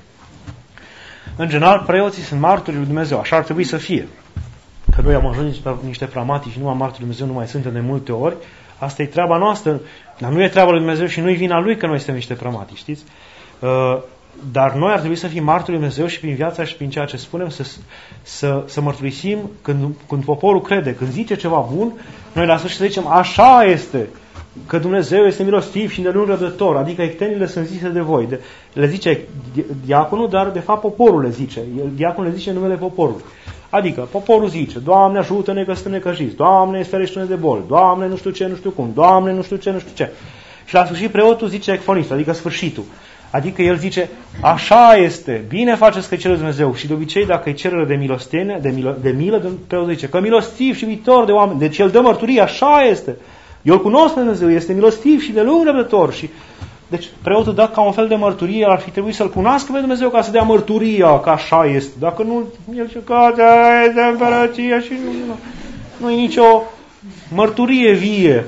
Speaker 1: În general, preoții sunt martorii lui Dumnezeu. Așa ar trebui să fie. Că noi am ajuns niște pramatici și numai martorii lui Dumnezeu nu mai suntem de multe ori. Asta e treaba noastră. Dar nu e treaba lui Dumnezeu și nu e vina lui că noi suntem niște pramatici, știți? Uh, Dar noi ar trebui să fim martori lui Dumnezeu și prin viața și prin ceea ce spunem să, să, să mărturisim când, când poporul crede, când zice ceva bun, noi la sfârșit să zicem așa este, că Dumnezeu este milostiv și îndelung răbdător, adică ectenile sunt zise de voi. De, le zice diaconul, dar de fapt poporul le zice. Diaconul le zice în numele poporului. Adică poporul zice, Doamne ajută-ne că suntem necăjiți, Doamne ferește-ne de boli, Doamne nu știu ce, nu știu cum, Doamne nu știu ce, nu știu ce. Și la sfârșit preotul zice ecfonistul, adică sfârșitul. Adică el zice, așa este, bine faceți că cere Dumnezeu. Și de obicei, dacă e cerere de milostenie, de milă, de milă, preotul zice, că milostiv și viitor de oameni. Deci el dă mărturie, așa este. Eu îl cunosc pe Dumnezeu, este milostiv și de lung răbdător. Și deci preotul dă ca un fel de mărturie, ar fi trebuit să-l cunoască pe Dumnezeu ca să dea mărturia că așa este. Dacă nu, el zice că este împărăția și nu, nu, nu e nicio mărturie vie.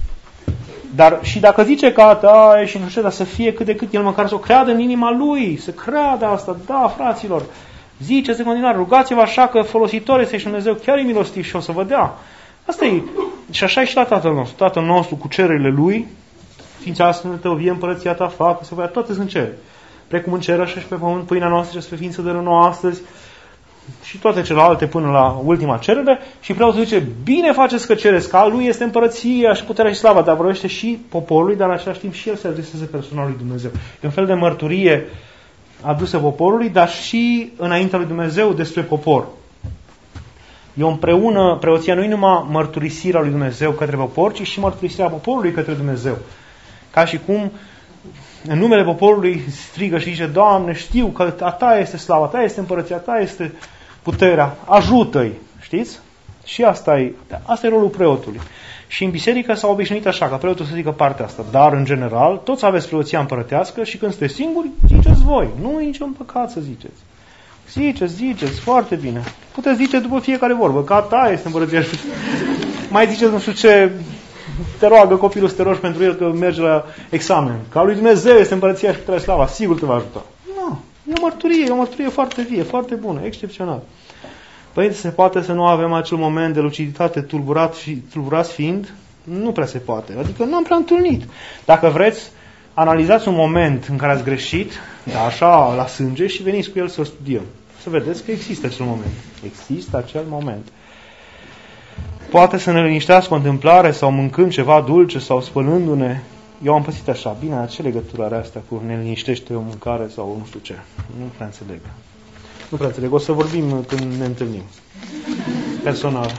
Speaker 1: Dar și dacă zice că da, și nu știu, dar să fie cât de cât el măcar să o creadă în inima lui, să creadă asta, da, fraților, ziceți în continuare, rugați-vă așa că folositor este și Dumnezeu chiar e milostiv și o să vă dea. Asta e. Și așa e și la Tatăl nostru. Tatăl nostru cu cererile lui, ființa Sfântă, o vie împărăția ta, facă, să vă ia, toate sunt cereri. Precum în cer, așa și pe pământ, pâinea noastră și spre ființă de nouă astăzi, și toate celelalte până la ultima cerere. Și preotul zice, bine faceți că cereți, că al lui este împărăția și puterea și slava, dar vorbește și poporului, dar în același timp și el se adresează personalului Dumnezeu. E un fel de mărturie adusă poporului, dar și înaintea lui Dumnezeu despre popor. E împreună, preoția nu e numai mărturisirea lui Dumnezeu către popor, ci și mărturisirea poporului către Dumnezeu. Ca și cum în numele poporului strigă și zice, Doamne, știu că a ta este slava, a ta este împărăția, a ta este puterea, ajută-i, știți? Și asta e, asta e rolul preotului. Și în biserică s-a obișnuit așa, ca preotul să zică partea asta. Dar, în general, toți aveți preoția împărătească și când sunteți singuri, ziceți voi. Nu e niciun păcat să ziceți. Ziceți, ziceți, foarte bine. Puteți zice după fiecare vorbă, că a ta este împărăția. Mai ziceți nu știu ce, te roagă copilul să te rogi pentru el că merge la examen. Că a lui Dumnezeu este împărăția și puterea slava, sigur te va ajuta. Nu, e o mărturie, e o mărturie foarte vie, foarte bună, excepțional. Părinte, se poate să nu avem acel moment de luciditate tulburat și, tulburat fiind? Nu prea se poate. Adică nu am prea întâlnit. Dacă vreți, analizați un moment în care ați greșit, da, așa, la sânge, și veniți cu el să studiem. Să vedeți că există acel moment. Există acel moment. poate să ne liniștească o întâmplare sau mâncând ceva dulce sau spălându-ne. Eu am pățit așa, bine, ce legătură are asta cu ne liniștește o mâncare sau nu știu ce? Nu prea înțeleg. Nu prea înțeleg. O să vorbim când ne întâlnim. Personal.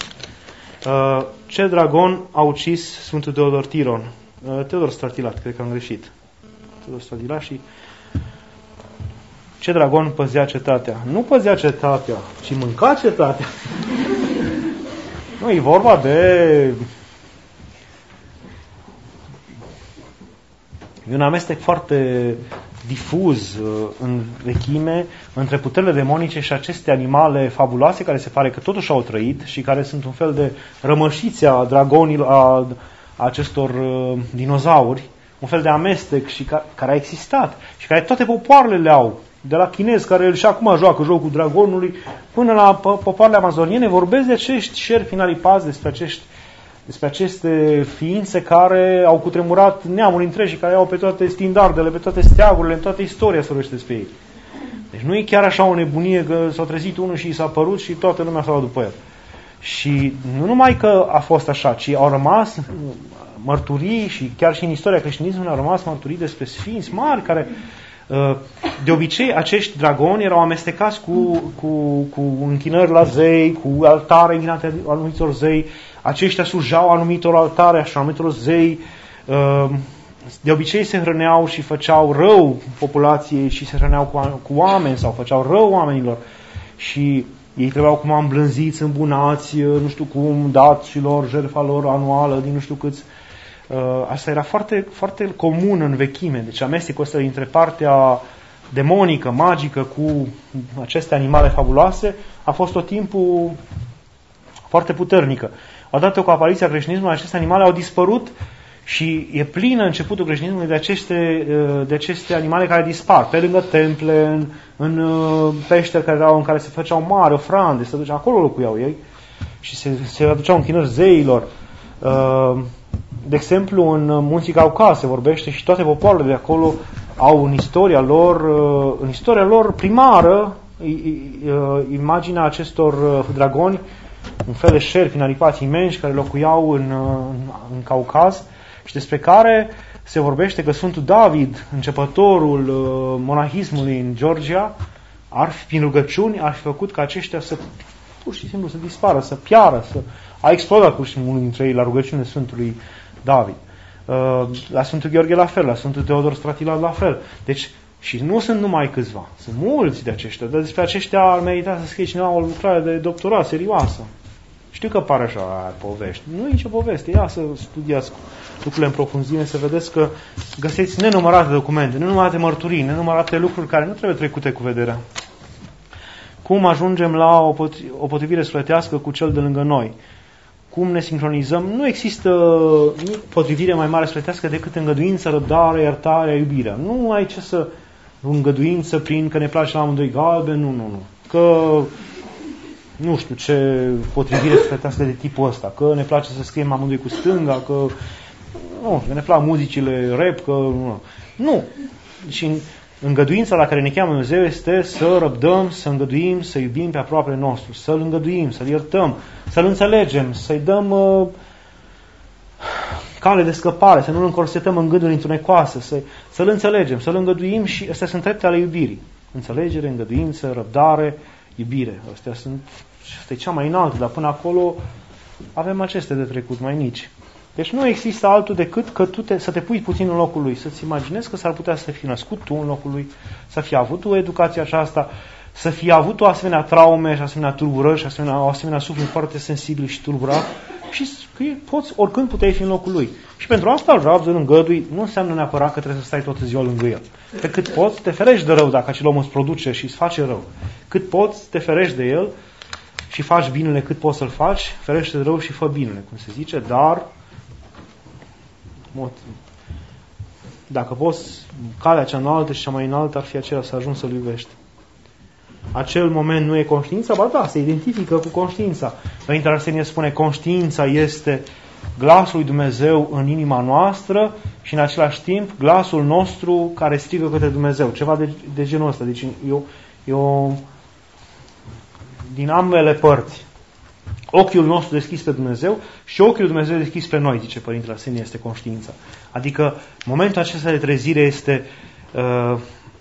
Speaker 1: Ce dragon a ucis Sfântul Teodor Tiron? Teodor Stratilat, cred că am greșit. Teodor Stratilat și ce dragon păzea cetatea? Nu păzea cetatea, ci mânca cetatea. Nu, e vorba de... E un amestec foarte difuz în vechime între puterile demonice și aceste animale fabuloase care se pare că totuși au trăit și care sunt un fel de rămășițe a dragonilor, a acestor dinozauri, un fel de amestec și ca, care a existat și care toate popoarele le au. De la chinezi, care și acum joacă jocul dragonului, până la popoarele amazoniene, vorbesc de acești șerpi înaripați, despre, acești, despre aceste ființe care au cutremurat neamuri întregi și care au pe toate standardele, pe toate steagurile, în toată istoria se vorbește despre ei. Deci nu e chiar așa o nebunie că s-a trezit unul și s-a părut și toată lumea s-a luat după el. Și nu numai că a fost așa, ci au rămas mărturii și chiar și în istoria creștinismului au rămas mărturii despre sfinți mari care... De obicei, acești dragoni erau amestecați cu, cu, cu închinări la zei, cu altare închinate anumitor zei. Aceștia slujau anumitor altare, așa anumitor zei. De obicei se hrăneau și făceau rău populației și se hrăneau cu, cu oameni sau făceau rău oamenilor. Și ei trebuiau cum îmblânziți, îmbunați, nu știu cum, daților, jertfa lor anuală din nu știu câți. Asta era foarte, foarte comun în vechime. Deci amestecul ăsta dintre partea demonică, magică cu aceste animale fabuloase a fost tot timpul foarte puternică. Odată cu apariția creștinismului, aceste animale au dispărut și e plină începutul creștinismului de aceste, de aceste animale care dispar. Pe lângă temple, în, în peșteri care erau, în care se făceau mari ofrande, se duceau, acolo locuiau ei și se, se aduceau închinări zeilor. De exemplu, în Munții Caucaz se vorbește și toate popoarele de acolo au în istoria lor, în istoria lor primară, imaginea acestor dragoni, un fel de șerpi înaripați imensi care locuiau în, în Caucaz și despre care se vorbește că Sfântul David, începătorul monahismului în Georgia, ar fi, prin rugăciuni, ar fi făcut ca aceștia să pur și simplu să dispară, să piară, să... A explodat pur și simplu unul dintre ei la rugăciunile Sfântului David. La Sfântul Gheorghe la fel, la Sfântul Teodor Stratilat la fel. Deci, și nu sunt numai câțiva, sunt mulți de aceștia, dar despre aceștia ar merita să scrie cineva o lucrare de doctorat serioasă. Știu că pare așa povești. Nu e nicio poveste. Ia să studiați lucrurile în profunzime, să vedeți că găsiți nenumărate documente, nenumărate mărturii, nenumărate lucruri care nu trebuie trecute cu vederea. Cum ajungem la o, pot- o potrivire sufletească cu cel de lângă noi? Cum ne sincronizăm? Nu există potrivire mai mare sufletească decât îngăduință, răbdare, iertare, iubirea. Nu ai ce să îngăduință prin că ne place la amândoi galben, nu, nu, nu. Că nu știu ce potrivire sufletească de tipul ăsta, că ne place să scriem amândoi cu stânga, că nu, că ne plac muzicile rap, că nu. Nu. Și îngăduința la care ne cheamă Dumnezeu este să răbdăm, să îngăduim, să iubim pe aproapele nostru, să-L îngăduim, să-L iertăm, să-L înțelegem, să-i dăm uh, cale de scăpare, să nu-L încorsetăm în gânduri întunecoase, să, să-L înțelegem, să-L îngăduim și astea sunt trepte ale iubirii. Înțelegere, îngăduință, răbdare, iubire. Astea sunt, asta e cea mai înaltă, dar până acolo avem aceste de trecut mai mici. Deci nu există altul decât că tu te, să te pui puțin în locul lui, să-ți imaginezi că s-ar putea să fi născut tu în locul lui, să fi avut o educație aceasta, să fi avut o asemenea traume și asemenea tulburări și asemenea, o asemenea suflet foarte sensibil și tulburat și că poți, oricând puteai fi în locul lui. Și pentru asta îl rabzi, îl îngădui, nu înseamnă neapărat că trebuie să stai toată ziua lângă el. Pe cât poți, te ferești de rău dacă acel om îți produce și îți face rău. Cât poți, te ferești de el și faci binele cât poți să-l faci, ferește de rău și fă binele, cum se zice, dar dacă poți, calea cea înaltă și cea mai înaltă ar fi aceea să ajungi să-L iubești. Acel moment nu e conștiința, ba da, se identifică cu conștiința. Părintele Arsenie spune, conștiința este glasul lui Dumnezeu în inima noastră și în același timp glasul nostru care strigă către Dumnezeu. Ceva de, de genul ăsta. Deci eu, eu din ambele părți. Ochiul nostru deschis pe Dumnezeu și ochiul Dumnezeu deschis pe noi, zice Părintele Arsenie, este conștiința. Adică momentul acesta de trezire este uh,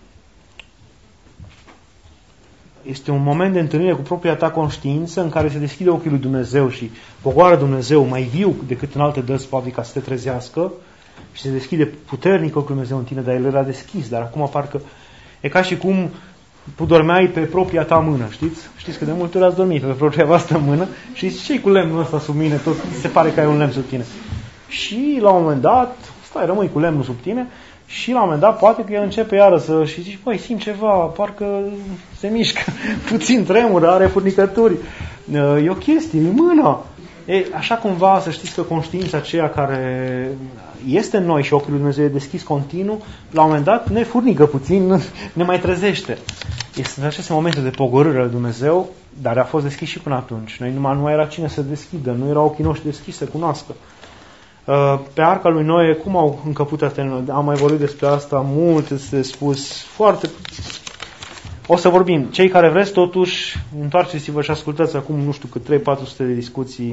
Speaker 1: este un moment de întâlnire cu propria ta conștiință în care se deschide ochiul lui Dumnezeu și pogoară Dumnezeu mai viu decât în alte dăți, probabil, ca să te trezească și se deschide puternic ochiul lui Dumnezeu în tine, dar el era deschis, dar acum parcă e ca și cum tu dormeai pe propria ta mână, știți? Știți că de multe ori ați dormit pe propria voastră mână și zici, ce-i cu lemnul ăsta sub mine? Tot se pare că ai un lemn sub tine. Și la un moment dat, stai, rămâi cu lemnul sub tine și la un moment dat poate că el începe iară să... și zici, băi, simt ceva, parcă se mișcă, puțin tremură, are furnicături. E o chestie, e mâna. E, așa cumva să știți că conștiința aceea care este în noi și ochiul lui Dumnezeu e deschis continuu, la un moment dat ne furnică puțin, ne mai trezește. Este în aceste momente de pogorâre al Dumnezeu, dar a fost deschis și până atunci. Noi numai nu era cine să deschidă, nu erau ochii noștri deschiși să cunoască. Pe arca lui Noe, cum au încăput Atenele? Am mai vorbit despre asta, mult este spus, foarte... O să vorbim. Cei care vreți, totuși, întoarceți-vă și ascultați acum, nu știu cât, trei patru sute de discuții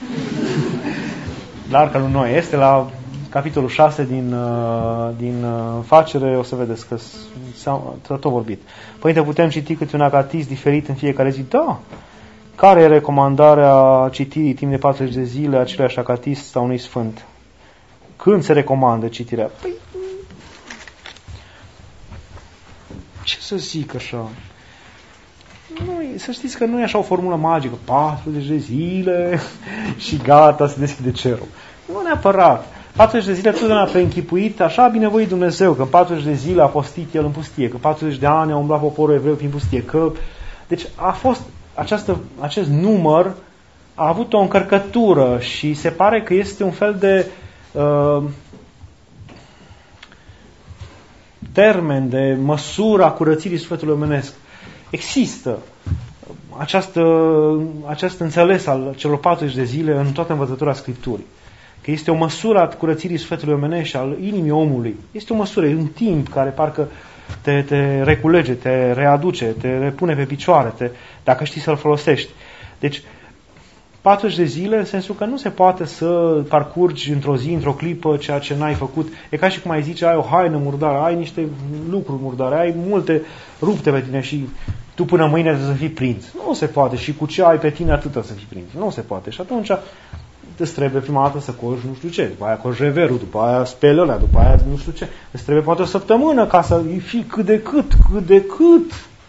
Speaker 1: la arca lui Noe. Este la capitolul șase din, din Facere, o să vedeți că s-a tot vorbit. Părinte, putem citi câte un acatist diferit în fiecare zi? Da! Care e recomandarea citirii timp de patruzeci de zile aceleași acatist sau unui sfânt? Când se recomandă citirea? Păi, ce să zic așa? Nu, să știți că nu e așa o formulă magică. patruzeci de zile și gata, se deschide cerul. Nu neapărat. patruzeci de zile totdeauna preînchipuit, așa a binevoit Dumnezeu, că în patruzeci de zile a postit El în pustie, că patruzeci de ani a umblat poporul evreu prin pustie, că... Deci a fost această, acest număr a avut o încărcătură și se pare că este un fel de uh, termen, de măsură a curățirii sufletului omenesc. Există această, acest înțeles al celor patruzeci de zile în toată învățătura Scripturii. Că este o măsură a curățirii sufletului omenesc și al inimii omului. Este o măsură, e un timp care parcă te, te reculege, te readuce, te repune pe picioare, te, dacă știi să-l folosești. Deci, patruzeci de zile, în sensul că nu se poate să parcurgi într-o zi, într-o clipă, ceea ce n-ai făcut. E ca și cum ai zice, ai o haină murdară, ai niște lucruri murdare, ai multe rupte pe tine și tu până mâine trebuie să fii prins. Nu se poate. Și cu ce ai pe tine atâta să fii prins. Nu se poate. Și atunci îți trebuie prima dată să coși nu știu ce, după aia coși reverul, după aia speli ălea, după aia nu știu ce. Îți trebuie poate o săptămână ca să fii cât de cât, cât de cât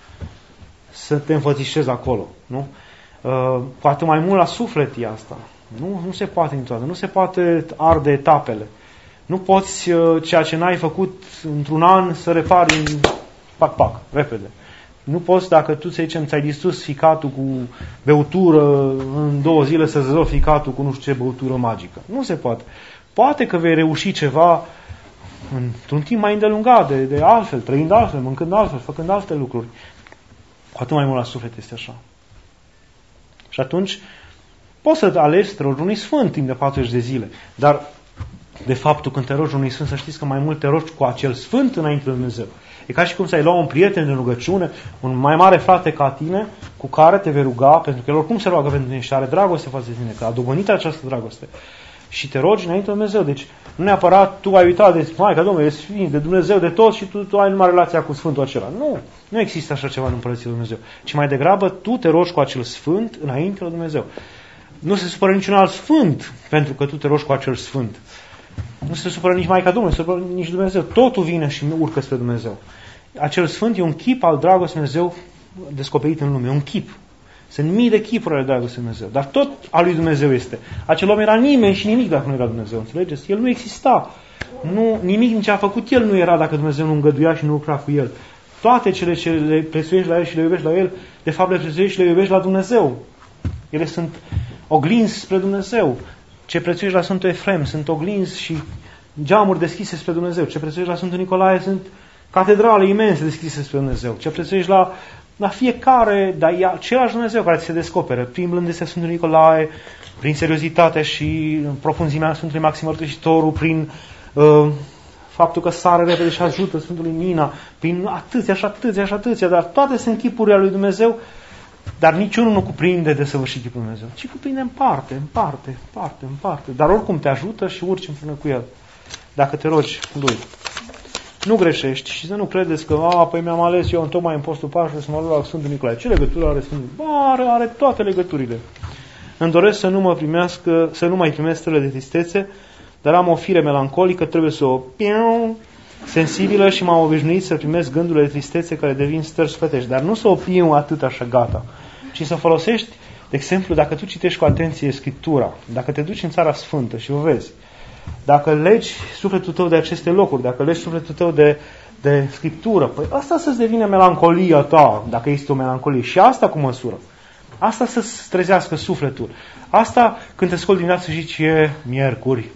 Speaker 1: să te înfățișezi acolo. Nu? Uh, poate mai mult la suflet e asta. Nu, nu se poate niciodată. Nu se poate arde etapele. Nu poți uh, ceea ce n-ai făcut într-un an să repari în pac, pac, repede. Nu poți, dacă tu, să zicem, ți-ai distrus ficatul cu beutură în două zile să rezolvi ficatul cu nu știu ce băutură magică. Nu se poate. Poate că vei reuși ceva într-un timp mai îndelungat, de, de altfel, trăind altfel, mâncând altfel, făcând alte lucruri. Cu atât mai mult la suflet este așa. Și atunci poți să alegi să te rogi unui sfânt timp de patruzeci de zile. Dar, de fapt, tu când te rogi unui sfânt, să știți că mai mult te rogi cu acel sfânt înainte de Dumnezeu. E ca și cum să ai lua un prieten de rugăciune, un mai mare frate ca tine, cu care te vei ruga, pentru că el oricum se roagă pentru tine și are dragoste față de tine, că a dobândit această dragoste. Și te rogi înainte de Dumnezeu. Deci, nu neapărat tu ai uitat de Maica Domnului, e Sfânt, de Dumnezeu, de tot și tu, tu ai numai relația cu Sfântul acela. Nu, nu există așa ceva în Împărăția lui Dumnezeu. Ci mai degrabă tu te rogi cu acel Sfânt înainte de Dumnezeu. Nu se supără niciun alt Sfânt pentru că tu te rogi cu acel Sfânt. Nu se supără nici Maica Domnului, nu se supără nici Dumnezeu. Totul vine și urcă spre Dumnezeu. Acel Sfânt e un chip al dragostei Dumnezeu descoperit în lume. Un chip. Sunt mii de chipuri ale dragostei Dumnezeu. Dar tot al lui Dumnezeu este. Acel om era nimeni și nimic dacă nu era Dumnezeu. Înțelegeți? El nu exista. Nu, nimic din ce a făcut El nu era dacă Dumnezeu nu îngăduia și nu lucra cu El. Toate cele ce le prețuiești la El și le iubești la El, de fapt le prețuiești și le iubești la Dumnezeu. Ele sunt oglinzi spre Dumnezeu. Ce prețuiești la Sfântul Efrem sunt oglinzi și geamuri deschise spre Dumnezeu. Ce prețuiești la Sfântul Nicolae sunt catedrale imense deschise spre Dumnezeu. Ce prețuiești la, la fiecare, dar e același Dumnezeu care ți se descoperă. Prin blândețea Sfântului Nicolae, prin seriozitatea și profunzimea Sfântului Maxim Mărturisitorul, prin uh, faptul că sare repede și ajută Sfântului Nina, prin atâția și atâția și atâția, dar toate sunt chipurile lui Dumnezeu dar niciunul nu cuprinde desăvârșit chipul lui Dumnezeu, ci cuprinde în parte, în parte, în parte, în parte. Dar oricum te ajută și urci împreună cu El, dacă te rogi Lui. Nu greșești și să nu credeți că, a, păi mi-am ales eu întocmai în postul Paștelui să mă luau la Sfântul Nicolae. Ce legătură are Sfântul Nicolae? Are, are toate legăturile. Îmi doresc să nu mă primească, să nu mai primesc stările de tristețe, dar am o fire melancolică, trebuie să o piu, sensibilă și m-am obișnuit să primesc gândurile de tristețe care devin stări sufletești. Dar nu să o piu atât așa gata, ci să folosești, de exemplu, dacă tu citești cu atenție Scriptura, dacă te duci în Țara Sfântă și o vezi, dacă legi sufletul tău de aceste locuri, dacă legi sufletul tău de, de Scriptură, păi asta să-ți devine melancolia ta, dacă este o melancolie. Și asta cu măsură. Asta să-ți trezească sufletul. Asta când te scoli dimineața și zici, e miercuri.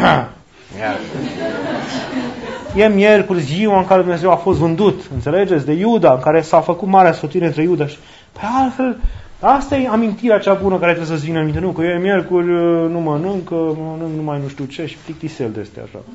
Speaker 1: E miercuri, ziua în care Dumnezeu a fost vândut, înțelegeți, de Iuda, în care s-a făcut marea sfătuire între Iuda și... Pe altfel, asta e amintirea cea bună care trebuie să-ți vină în minte. Nu, că e miercuri, nu mănânc, mănânc numai nu știu ce și plictisel de astea așa.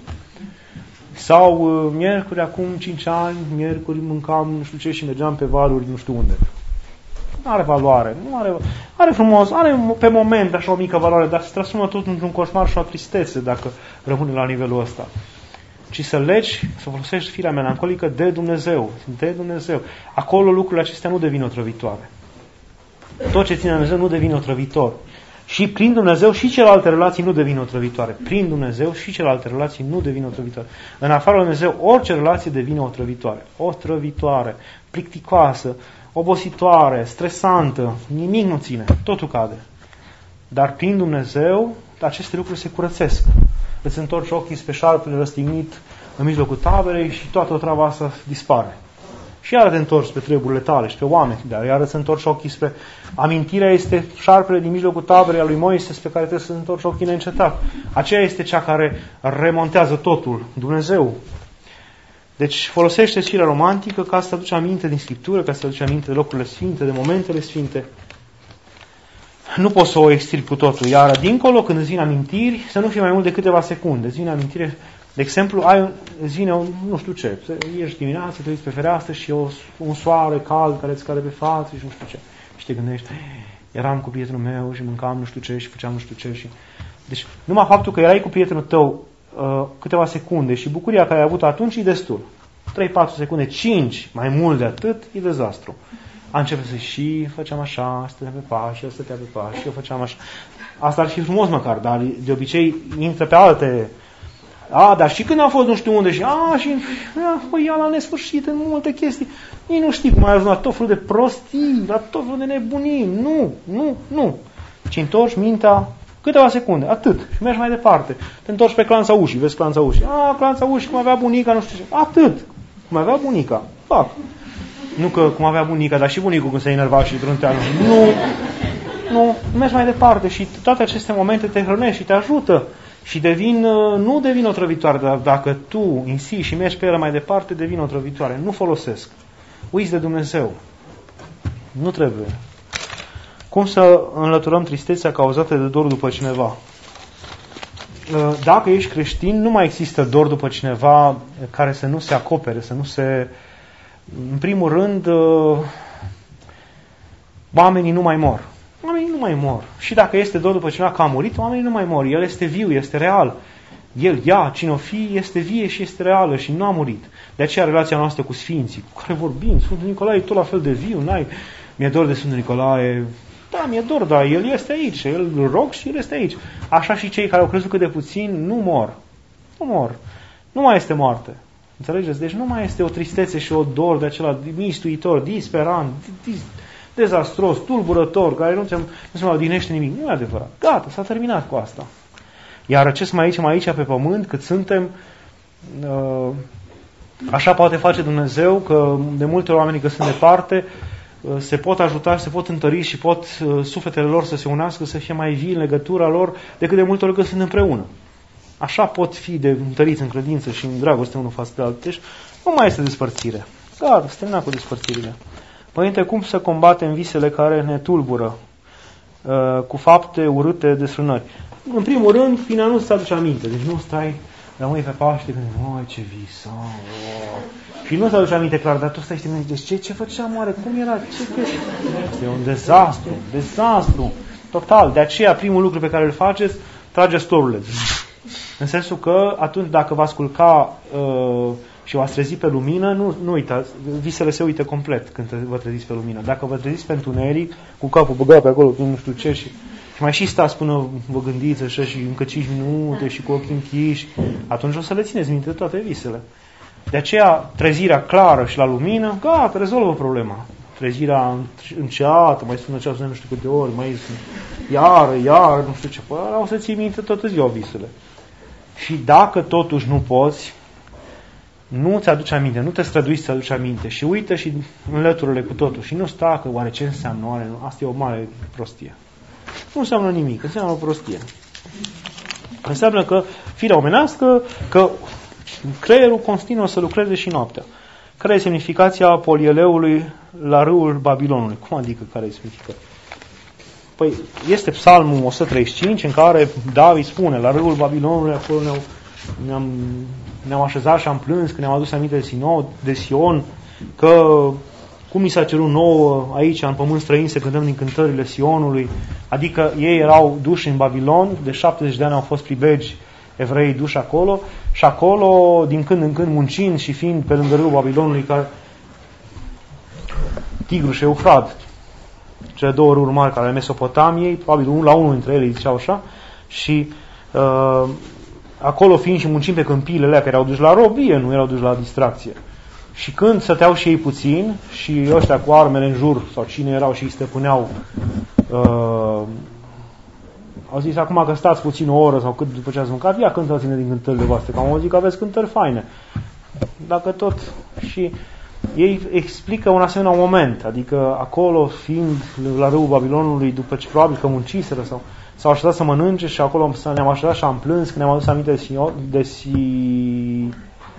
Speaker 1: Sau miercuri, acum cinci ani, miercuri mâncam nu știu ce și mergeam pe valuri nu știu unde. Nu are valoare, nu are, are frumos, are pe moment așa o mică valoare, dar se transformă tot într-un coșmar și o tristețe dacă rămâne la nivelul ăsta. Ci să legi, să folosești firea melancolică de Dumnezeu, de Dumnezeu. Acolo lucrurile acestea nu devin otrăvitoare. Tot ce ține Dumnezeu nu devine otrăvitor. Și prin Dumnezeu și celelalte relații nu devin otrăvitoare. Prin Dumnezeu și celelalte relații nu devin otrăvitoare. În afară de Dumnezeu, orice relație devine otrăvitoare. Otrăvitoare, plicticoasă, obositoare, stresantă, nimic nu ține, totul cade. Dar prin Dumnezeu aceste lucruri se curățesc. Îți întorci ochii spre șarpele răstignit în mijlocul taberei și toată otrava asta dispare. Și iar te întorci spre treburile tale și pe oameni, dar iar îți întorci ochii spre... Amintirea este șarpele din mijlocul taberei a lui Moise spre care trebuie să întorci ochii neîncetat. Aceea este cea care remontează totul, Dumnezeu. Deci folosește firea romantică ca să aduci aminte din Scriptură, ca să aduci aminte de locurile sfinte, de momentele sfinte. Nu poți să o extirpi cu totul. Iar dincolo, când îți vin amintiri, să nu fie mai mult de câteva secunde. Îți vine amintire, de exemplu, ai, îți vine, un, nu știu ce, ieși dimineața, te uiți pe fereastră și o, un soare cald care îți cade pe față și nu știu ce. Și te gândești, eram cu prietenul meu și mâncam nu știu ce și făceam nu știu ce. Și... Deci, numai faptul că erai cu prietenul tău uh, câteva secunde și bucuria care ai avut atunci e destul. trei patru secunde, cinci, mai mult de atât, e dezastru. A început să și făceam așa, stăteam pe pași, el stătea pe pași, eu făceam așa. Asta ar fi frumos măcar, dar de obicei intră pe alte... A, dar și când am fost nu știu unde și... A, și... A, păi, ia la nesfârșit în multe chestii. Nici nu știi cum ai ajuns la tot felul de prostii, la tot felul de nebunii. Nu, nu, nu. Ci întorci mintea câteva secunde, atât. Și mergi mai departe. Te întorci pe clanța ușii, vezi clanța ușii. A, clanța ușii, cum avea bunica, nu știu ce. Atât. Cum avea bunica. Fac. Nu că cum avea bunica, dar și bunicul când se enerva și trântea. Nu, nu, mergi mai departe și toate aceste momente te hrănești și te ajută și devin, nu devin otrăvitoare, dar dacă tu insisti și mergi pe ele mai departe, devin otrăvitoare. Nu folosesc. Uiți de Dumnezeu. Nu trebuie. Cum să înlăturăm tristețea cauzată de dor după cineva? Dacă ești creștin, nu mai există dor după cineva care să nu se acopere, să nu se... În primul rând, oamenii nu mai mor. Oamenii nu mai mor. Și dacă este dor după cineva că a murit, oamenii nu mai mor. El este viu, este real. El, ea, cine o fi, este vie și este reală și nu a murit. De aceea relația noastră cu Sfinții, cu care vorbim, Sfântul Nicolae e tot la fel de viu, n-ai... Mi-e dor de Sfântul Nicolae... Da, mi-e dor, dar el este aici, el îl rog și el este aici. Așa și cei care au crezut cât de puțin nu mor. Nu mor. Nu mai este moarte. Înțelegeți? Deci nu mai este o tristețe și o dor de acela mistuitor, disperant, dezastros, tulburător, care nu, nu se mai odinește nimic. Nu e adevărat. Gata, s-a terminat cu asta. Iar ce mai aici, mai aici pe pământ, cât suntem, așa poate face Dumnezeu, că de multe ori oamenii că sunt departe, se pot ajuta, se pot întări și pot sufletele lor să se unească, să fie mai vii în legătura lor, decât de multe ori că sunt împreună. Așa pot fi de întăriți în credință și în dragoste unul față de altul. Deci nu mai este despărțire. Gata, să termina cu despărțirile. Părinte, cum să combatem visele care ne tulbură uh, cu fapte urâte, desfrânări? În primul rând, prin a nu-ți aduce aminte. Deci nu stai rămâi pe Paște când măi, ce vis, oh, oh. Și nu ți aduce aminte clar, dar tu stai și te gândești, ce, ce făceam oare, cum era, ce este un dezastru, dezastru, total. De aceea, primul lucru pe care îl faceți, trageți storurile. În sensul că atunci dacă v-ați culca uh, și v-ați trezi pe lumină, nu, nu uitați, visele se uită complet când vă treziți pe lumină. Dacă vă treziți pe întuneric, cu capul băgat pe acolo, nu știu ce, și, și mai și stați până vă gândiți așa și încă cinci minute și cu ochii închiși, atunci o să le țineți minte toate visele. De aceea, trezirea clară și la lumină, gata, rezolvă problema. Trezirea înceată, mai sună ceasul nu știu câte ori, mai iară, iară, nu știu ce, păi, o să ții minte toată ziua visele. Și dacă totuși nu poți, nu ți aduci aminte, nu te străduiți să aduci aminte și uită și înlătură-le cu totul. Și nu sta că oare ce înseamnă, oare, asta e o mare prostie. Nu înseamnă nimic, înseamnă o prostie. Înseamnă că firea omenească, că creierul continuă să lucreze și noaptea. Care e semnificația polieleului la râul Babilonului? Cum adică care e semnificația? Păi este Psalmul o sută treizeci și cinci în care David spune, la râul Babilonului acolo ne-au, ne-am, ne-am așezat și am plâns, că ne-am adus aminte de Sion, de Sion, că cum mi s-a cerut nouă aici în pământ străin să cântăm din cântările Sionului, adică ei erau duși în Babilon, de șaptezeci de ani au fost plibegi evrei duși acolo și acolo, din când în când muncind și fiind pe lângă râul Babilonului, ca Tigru și Eufrat, cele două râuri mari ale Mesopotamiei, probabil la unul dintre ele ziceau așa, și uh, acolo fiind și muncind pe câmpiile alea care erau duși la robie, nu erau duși la distracție. Și când stăteau și ei puțin și ăștia cu armele în jur, sau cine erau și îi stăpâneau, uh, au zis acum că stați puțin o oră sau cât după ce ați mâncat, ia cântați-ne din cântările voastre, că am auzit că aveți cântări faine. Dacă tot și ei explică un asemenea moment, adică acolo fiind la râul Babilonului, după ce probabil că munciseră sau s-au așteptat să mănânce și acolo ne-am așteptat și am plâns, că ne-am adus aminte de Sion, de Sion,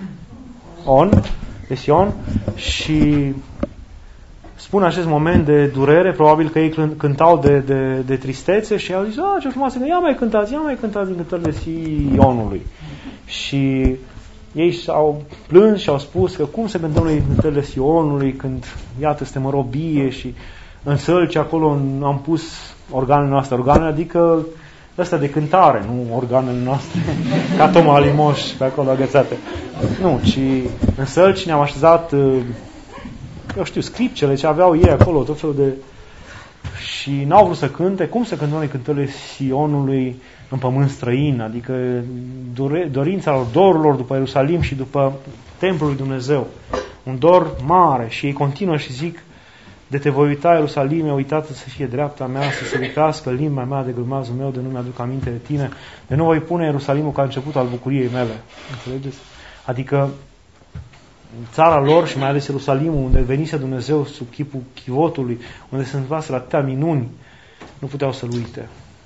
Speaker 1: de Sion și spun acest moment de durere, probabil că ei cântau de, de, de tristețe și au zis, a, ce frumos, ia mai cântați, ia mai cântați din cântările Sionului. Și ei au plâns și au spus că cum să cântăm noi cântările Sionului când, iată, suntem în robie și în sălci acolo am pus organele noastre, organele, adică ăsta de cântare, nu organele noastre, ca Toma Limoș pe acolo agățate. Nu, ci în sălci ne-am așezat, eu știu, scripcele ce aveau ei acolo, tot felul de... Și n-au vrut să cânte. Cum să cântăm noi cântările Sionului în pământ străin? Adică dorința lor, dorurilor după Ierusalim și după templul lui Dumnezeu. Un dor mare. Și ei continuă și zic, de te voi uita, Ierusalime, uitată să fie dreapta mea, să se lipească limba mea de grămazul meu, de nu mi-aduc aminte de tine, de nu voi pune Ierusalimul ca început al bucuriei mele. Înțelegeți? Adică țara lor și mai ales Ierusalimul, unde venise Dumnezeu sub chipul chivotului, unde se întâmplaseră atâtea minuni, nu puteau să-L uite.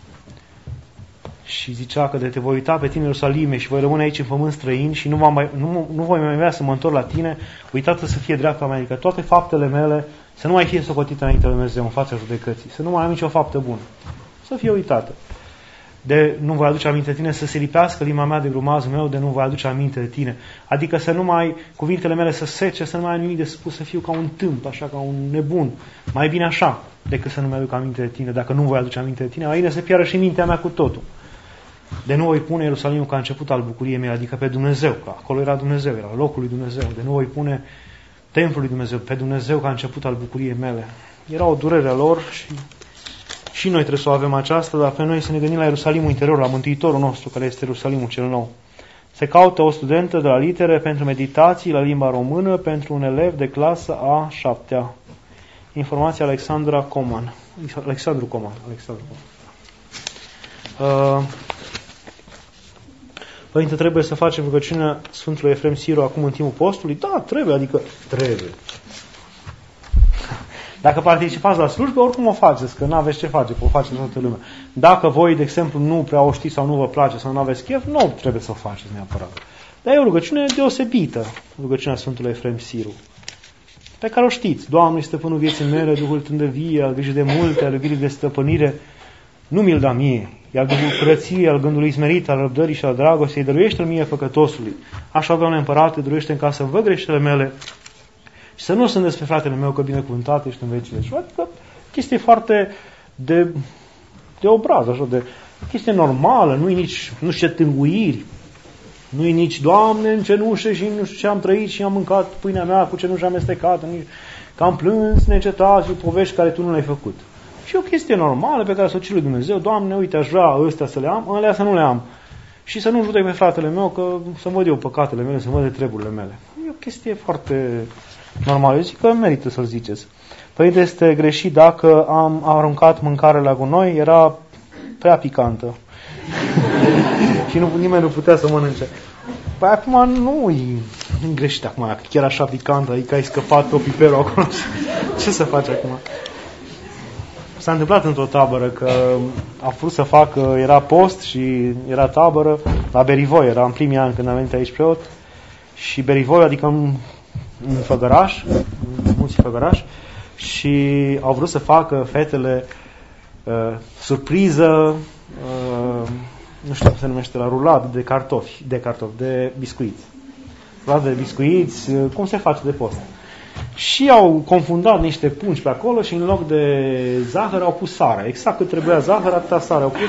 Speaker 1: Și zicea că de te voi uita pe tine, Ierusalime, și voi rămâne aici în pământ străin și nu, mai, nu, nu voi mai avea să mă întorc la tine, uitată să fie dreapta mea, adică toate faptele mele să nu mai fie socotite înainte de Dumnezeu în fața judecății, să nu mai am nicio faptă bună, să fie uitată. De nu voi aduce aminte de tine, să se lipească limba mea de grumazul meu, de nu voi aduce aminte de tine. Adică să nu mai, cuvintele mele să sece, să nu mai am nimic de spus, să fiu ca un tâmp, așa, ca un nebun. Mai bine așa, decât să nu mai aduc aminte de tine. Dacă nu voi aduce aminte de tine, mai bine să piară și mintea mea cu totul. De nu voi pune Ierusalimul ca început al bucuriei mele, adică pe Dumnezeu, că acolo era Dumnezeu, era locul lui Dumnezeu. De nu voi pune templul lui Dumnezeu, pe Dumnezeu ca început al bucuriei mele. Era o durere a lor și... Și noi trebuie să o avem aceasta, dar pe noi să ne gândim la Ierusalimul interior, la Mântuitorul nostru, care este Ierusalimul cel nou. Se caută o studentă de la litere pentru meditații la limba română pentru un elev de clasă a șaptea. Informația Alexandra Coman. Alexandru Coman. Alexandru Coman. Uh, Părinte, trebuie să facem rugăciunea Sfântului Efrem Siru acum în timpul postului? Da, trebuie, adică trebuie. Dacă participați la slujbă, oricum o faceți, că nu aveți ce face, o face toată lumea. Dacă voi, de exemplu, nu prea o știți sau nu vă place sau nu aveți chef, nu trebuie să o faceți neapărat. Dar e o rugăciune deosebită, rugăciunea Sfântului Efrem Siru, pe care o știți. Doamne, stăpânul vieții mele, Duhul tând de vie, al grijii de multe, al iubirii de stăpânire, nu mi-l da mie, iar Duhul curăției, al gândului smerit, al răbdării și al dragostei, dăruiește-l mie păcătosului. Așa, Doamne Împărate, dăruiește în casă vă greșelile mele și să nu sunt despre fratele meu că binecuvântat ești în vecile. Și adică chestie foarte de, de obraz, așa, de chestie normală, nu-i nici, nu știu ce tânguiri, nu-i nici, Doamne, în cenușă și nu știu ce am trăit și am mâncat pâinea mea cu cenușă amestecată, că am plâns necetați și povești care tu nu le-ai făcut. Și o chestie normală pe care să o cer lui Dumnezeu, Doamne, uite, aș vrea ăstea să le am, alea să nu le am. Și să nu judec pe fratele meu, că să văd eu păcatele mele, să văd de treburile mele. E o chestie foarte normală. Eu zic că merită să-l ziceți. Părinte, este greșit dacă am aruncat mâncare la gunoi, era prea picantă. Și nu, nimeni nu putea să mănânce. Păi acum nu-i greșit acum, chiar așa picantă, adică ai scăpat tot piperul acolo. Ce să faci acum? S-a întâmplat într-o tabără că a vrut să facă, era post și era tabără, la Berivoi, era în primii ani când am venit aici preot, și Berivoi, adică în, în Făgăraș, în Munții Făgăraș, și au vrut să facă fetele uh, surpriză, uh, nu știu cum se numește, la rulat de cartofi, de cartofi, de biscuiți. Rulat de biscuiți, uh, cum se face de post. Și au confundat niște pungi pe acolo și în loc de zahăr au pus sare. Exact cât trebuia zahăr, atâta sare au pus.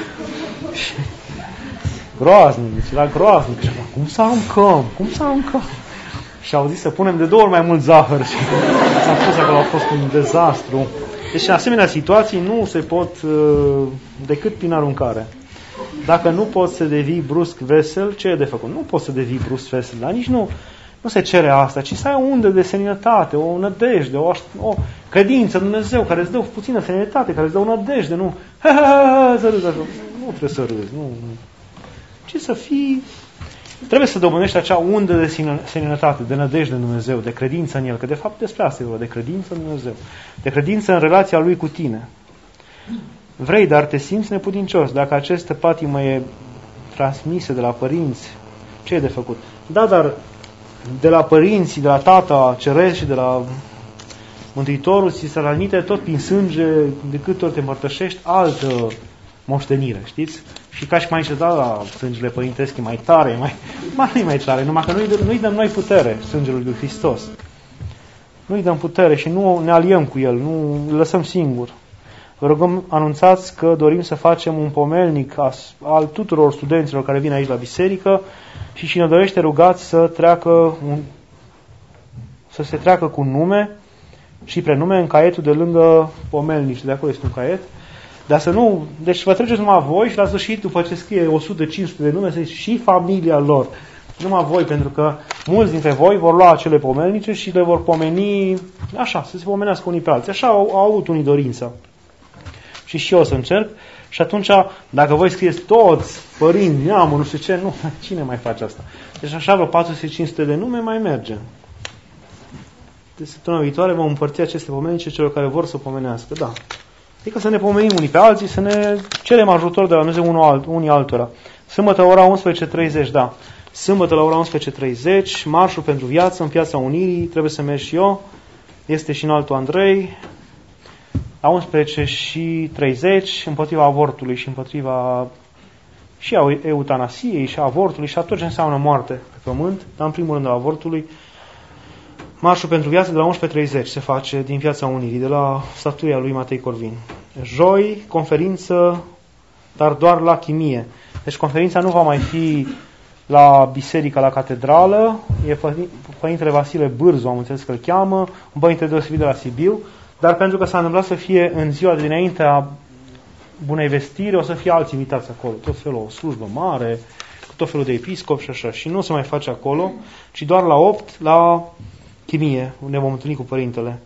Speaker 1: Groaznic, deci era groaznic. Și cum să aruncăm? Cum să aruncăm? Și au zis să punem de două ori mai mult zahăr. Și s-a pus acolo, a fost un dezastru. Deci în asemenea situații nu se pot uh, decât prin aruncare. Dacă nu poți să devii brusc vesel, ce e de făcut? Nu poți să devii brusc vesel, dar nici nu... Nu se cere asta, ci să ai o undă de seninătate, o nădejde, o, o credință în Dumnezeu care îți dă puțină seninătate, care îți dă o nădejde, nu ha, ha, ha, să râzi așa. Nu trebuie să râzi, nu, nu. Ci să fii, trebuie să dobândești acea undă de seninătate, de nădejde în Dumnezeu, de credință în El, că de fapt despre asta e vorba, de credință în Dumnezeu, de credință în relația Lui cu tine. Vrei, dar te simți neputincios. Dacă această patimă e transmisă de la părinți, ce e de făcut? Da, dar de la părinții, de la Tata Ceresc și de la Mântuitorul, ți se transmite tot prin sânge, de câte ori te împărtășești, altă moștenire, știți? Și ca și mai zice, da, da, sângele părintesc e mai tare, mai, mai, mai tare, numai că nu-i, nu-i dăm noi putere sângelui lui Hristos. Nu-i dăm putere și nu ne aliem cu El, nu îl lăsăm singur. Vă rugăm, anunțați că dorim să facem un pomelnic al tuturor studenților care vin aici la biserică și cine dorește rugați să treacă un, să se treacă cu nume și prenume în caietul de lângă pomelnici. De acolo este un caiet. Dar să nu, deci vă treceți numai voi și la sfârșit, după ce scrie o sută cinci sute de nume, să zici și familia lor. Numai voi, pentru că mulți dintre voi vor lua acele pomelnice și le vor pomeni așa, să se pomenească unii pe alții. Așa au, au avut unii dorința. Și și eu o să încerc. Și atunci, dacă voi scrieți toți, părinți, neamul, nu știu ce, nu, cine mai face asta? Deci așa vreo patru sute cinci sute de nume mai merge. De săptămâna viitoare vom împărți aceste pomenice celor care vor să pomenească. Da. Adică să ne pomenim unii pe alții, să ne cerem ajutor de la Dumnezeu unii altora. Sâmbătă la ora unsprezece treizeci, da. Sâmbătă la ora unsprezece treizeci, marșul pentru viață în Piața Unirii, trebuie să merg și eu. Este și în Altul Andrei. La unsprezece și treizeci, împotriva avortului și împotriva și a eutanasiei și a avortului și a tot ce înseamnă moarte pe pământ, dar în primul rând a avortului. Marșul pentru viață de la unsprezece treizeci se face din Piața Unirii, de la statuia lui Matei Corvin. Joi, conferință, dar doar la chimie. Deci conferința nu va mai fi la biserica, la catedrală, e Părintele Vasile Bârzu, am înțeles că îl cheamă, un părinte deosebit de la Sibiu, dar pentru că s-a întâmplat să fie în ziua de dinaintea Bunei Vestiri, o să fie alți invitați acolo, tot felul, o slujbă mare, cu tot felul de episcop și așa. Și nu se mai face acolo, ci doar la opt, la chimie, unde vom întâlni cu Părintele.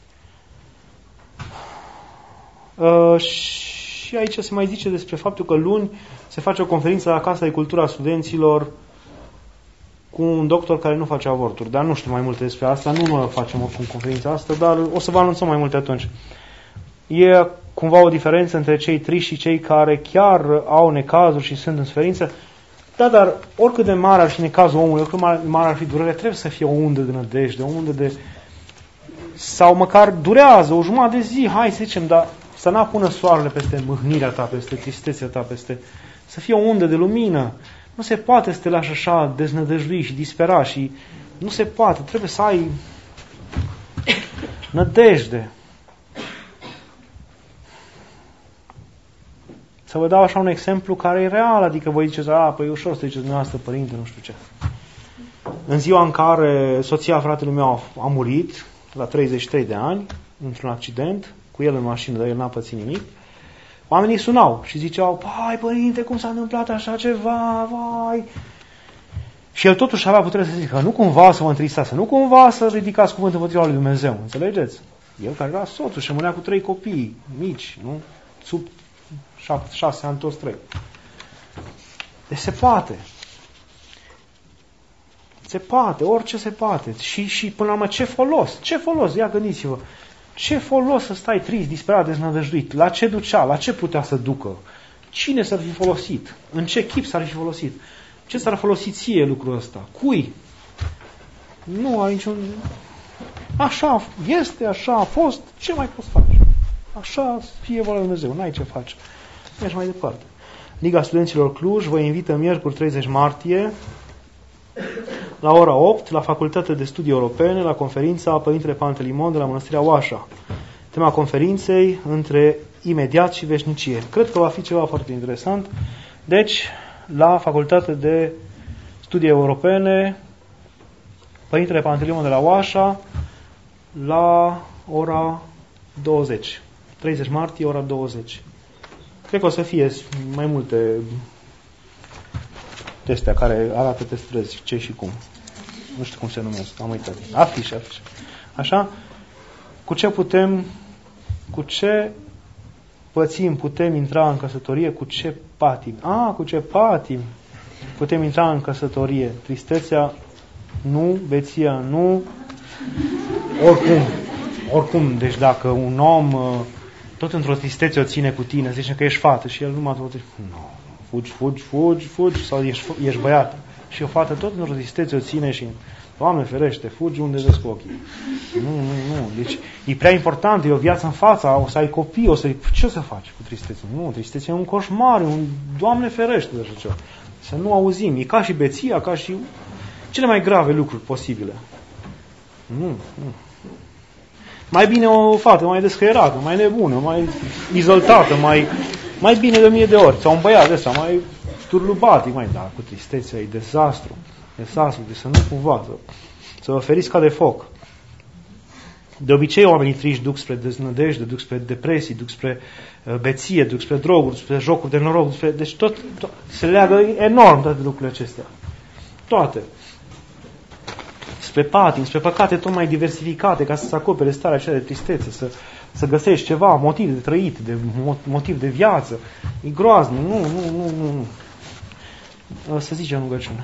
Speaker 1: Uh, și aici se mai zice despre faptul că luni se face o conferință la Casa de Cultură a Studenților cu un doctor care nu face avorturi. Dar nu știu mai multe despre asta, nu noi facem oricum conferința asta, dar o să vă anunțăm mai multe atunci. E cumva o diferență între cei triști și cei care chiar au necazuri și sunt în suferință. Da, dar oricât de mare ar fi necazul omului, oricât de mare ar fi durerea, trebuie să fie o undă de nădejde, o undă de... sau măcar durează o jumătate de zi, hai să zicem, dar să n-apună soarele peste mâhnirea ta, peste tristețea ta, peste... să fie o undă de lumină. Nu se poate să te lași așa deznădăjduit și disperat și nu se poate. Trebuie să ai nădejde. Să vă dau așa un exemplu care e real, adică voi ziceți, a, păi e ușor să ziceți dumneavoastră, părinte, nu știu ce. În ziua în care soția fratelui meu a murit, la treizeci și trei de ani, într-un accident, cu el în mașină, dar el n-a pățit nimic, oamenii sunau și ziceau, pai, părinte, cum s-a întâmplat așa ceva, vai. Și el totuși avea putere să zică, nu cumva să vă întristați, nu cumva să ridicați cuvântul împotriva lui Dumnezeu, înțelegeți? El care era soțul și rămânea cu trei copii mici, nu? Sub șapte, șase ani toți trei. Deci se poate. Se poate, orice se poate. Și, și până la urmă, ce folos? Ce folos? Ia gândiți-vă. Ce folos să stai trist, disperat, deznădăjduit? La ce ducea? La ce putea să ducă? Cine s-ar fi folosit? În ce chip s-ar fi folosit? Ce s-ar folosi ție lucrul ăsta? Cui? Nu ai niciun... Așa este, așa a fost, ce mai poți face? Așa fie voia lui Dumnezeu, n-ai ce faci. Mergi mai departe. Liga Studenților Cluj vă invită miercuri treizeci martie la ora opt la Facultatea de Studii Europene, la conferința Părintele Pantelimon de la Mănăstirea Oașa. Tema conferinței între imediat și veșnicie. Cred că va fi ceva foarte interesant. Deci, la Facultatea de Studii Europene, Părintele Pantelimon de la Oașa, la ora douăzeci. treizeci martie, ora douăzeci. Cred că o să fie mai multe teste care arată pe străzi ce și cum. Nu știu cum se numesc, am uitat. Afișe, afișe. Așa? Cu ce putem, cu ce pățim putem intra în căsătorie, cu ce patim? Ah, cu ce patim putem intra în căsătorie? Tristețea, nu, beția, nu. Oricum, oricum, deci dacă un om tot într-o tristețe o ține cu tine, zice că ești fată și el numai tot zice, nu, fugi, fugi, fugi, fugi, sau ești, ești băiat. Și o fată tot într-o tristețe o ține și, Doamne ferește, fugi unde vezi cu ochii. Nu, nu, nu. Deci e prea important, e o viață în fața, o să ai copii, o să ce o să faci cu tristețe? Nu, tristețe e un coșmar, un Doamne ferește de așa ceva. Să nu auzim. E ca și beția, ca și cele mai grave lucruri posibile. Nu, nu. Mai bine o fată mai descăierată, mai nebună, mai izoltată, mai, mai bine de o mie de ori. Sau un băiat ăsta mai turlubat, mai da, cu tristețea, e dezastru. Dezastru, deci să nu cumva, să, să vă feriți ca de foc. De obicei oamenii triști duc spre deznădejde, duc spre depresii, duc spre uh, beție, duc spre droguri, spre jocuri de noroc, spre, deci tot, tot se leagă enorm toate lucrurile acestea. Toate. Spre patim, spre păcate tot mai diversificate, ca să se acopere starea aceea de tristețe, să, să găsești ceva, motiv de trăit, de, motiv de viață. E groaznic, nu, nu, nu, nu, nu. Să zicem rugăciune.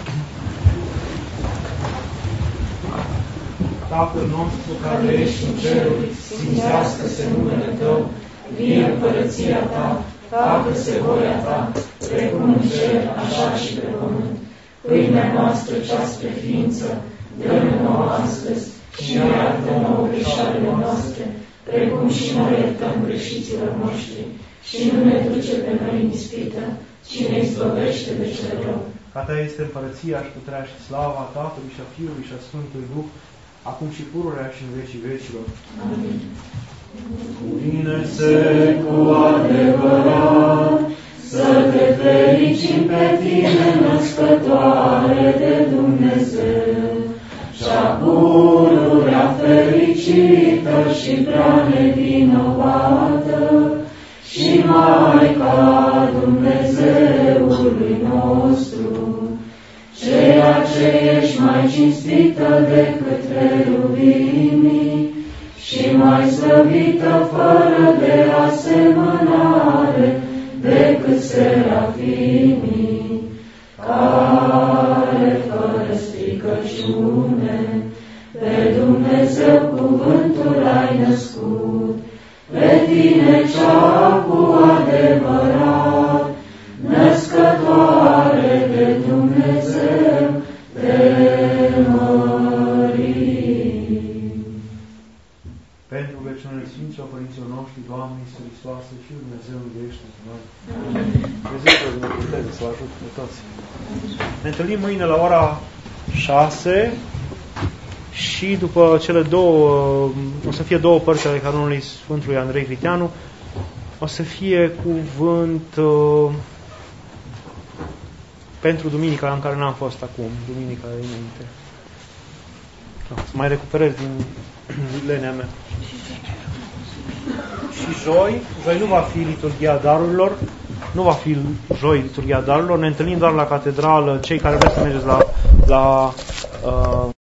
Speaker 1: Tatăl nostru care ești în ceruri, sfințească-se numele Tău, vie împărăția Ta, facă-se voia Ta, precum în cer, așa și pe pământ. Pâinea noastră cea spre ființă, dă-ne nouă astăzi și ne iartă nouă greșalele noastre, precum și noi iertăm greșiților noștri. Și nu ne duce pe noi în ispită, ci ne izbăvește de cel rău. Ca Ta este împărăția și puterea și slava Tatălui și a Fiului și a Sfântului Duh, acum și pururea și în vecii vecilor. Amin. Cuvine-se cu adevărat, să te fericim pe Tine, născătoare de Dumnezeu, cea pururea fericită și prea nevinovată, și Maica Dumnezeului nostru, ceea ce ești mai cinstită decât cherubimii și mai slăvită fără de asemănare decât serafimii, care fără stricăciune pe Dumnezeu cuvântul ai născut, pe Tine cea cu adevărat, născătoare de Dumnezeu, te mărim. Pentru vecina numele Sfinților Părinților noștri, Doamne Iisus Hristoase și Dumnezeu iubește pe noi. Dumnezeu să vă puteți, să vă ajute pe toți. Ne întâlnim mâine la ora șase și după cele două, o să fie două părți ale canonului Sfântului Andrei Criteanu, o să fie cuvânt uh, pentru duminica în care n-am fost acum, duminica înainte. Să mai recuperez din lenea mea. Și joi, joi nu va fi liturghia darurilor, nu va fi joi liturghia darurilor, ne întâlnim doar la catedrală, cei care vreți să mergeți la, la uh,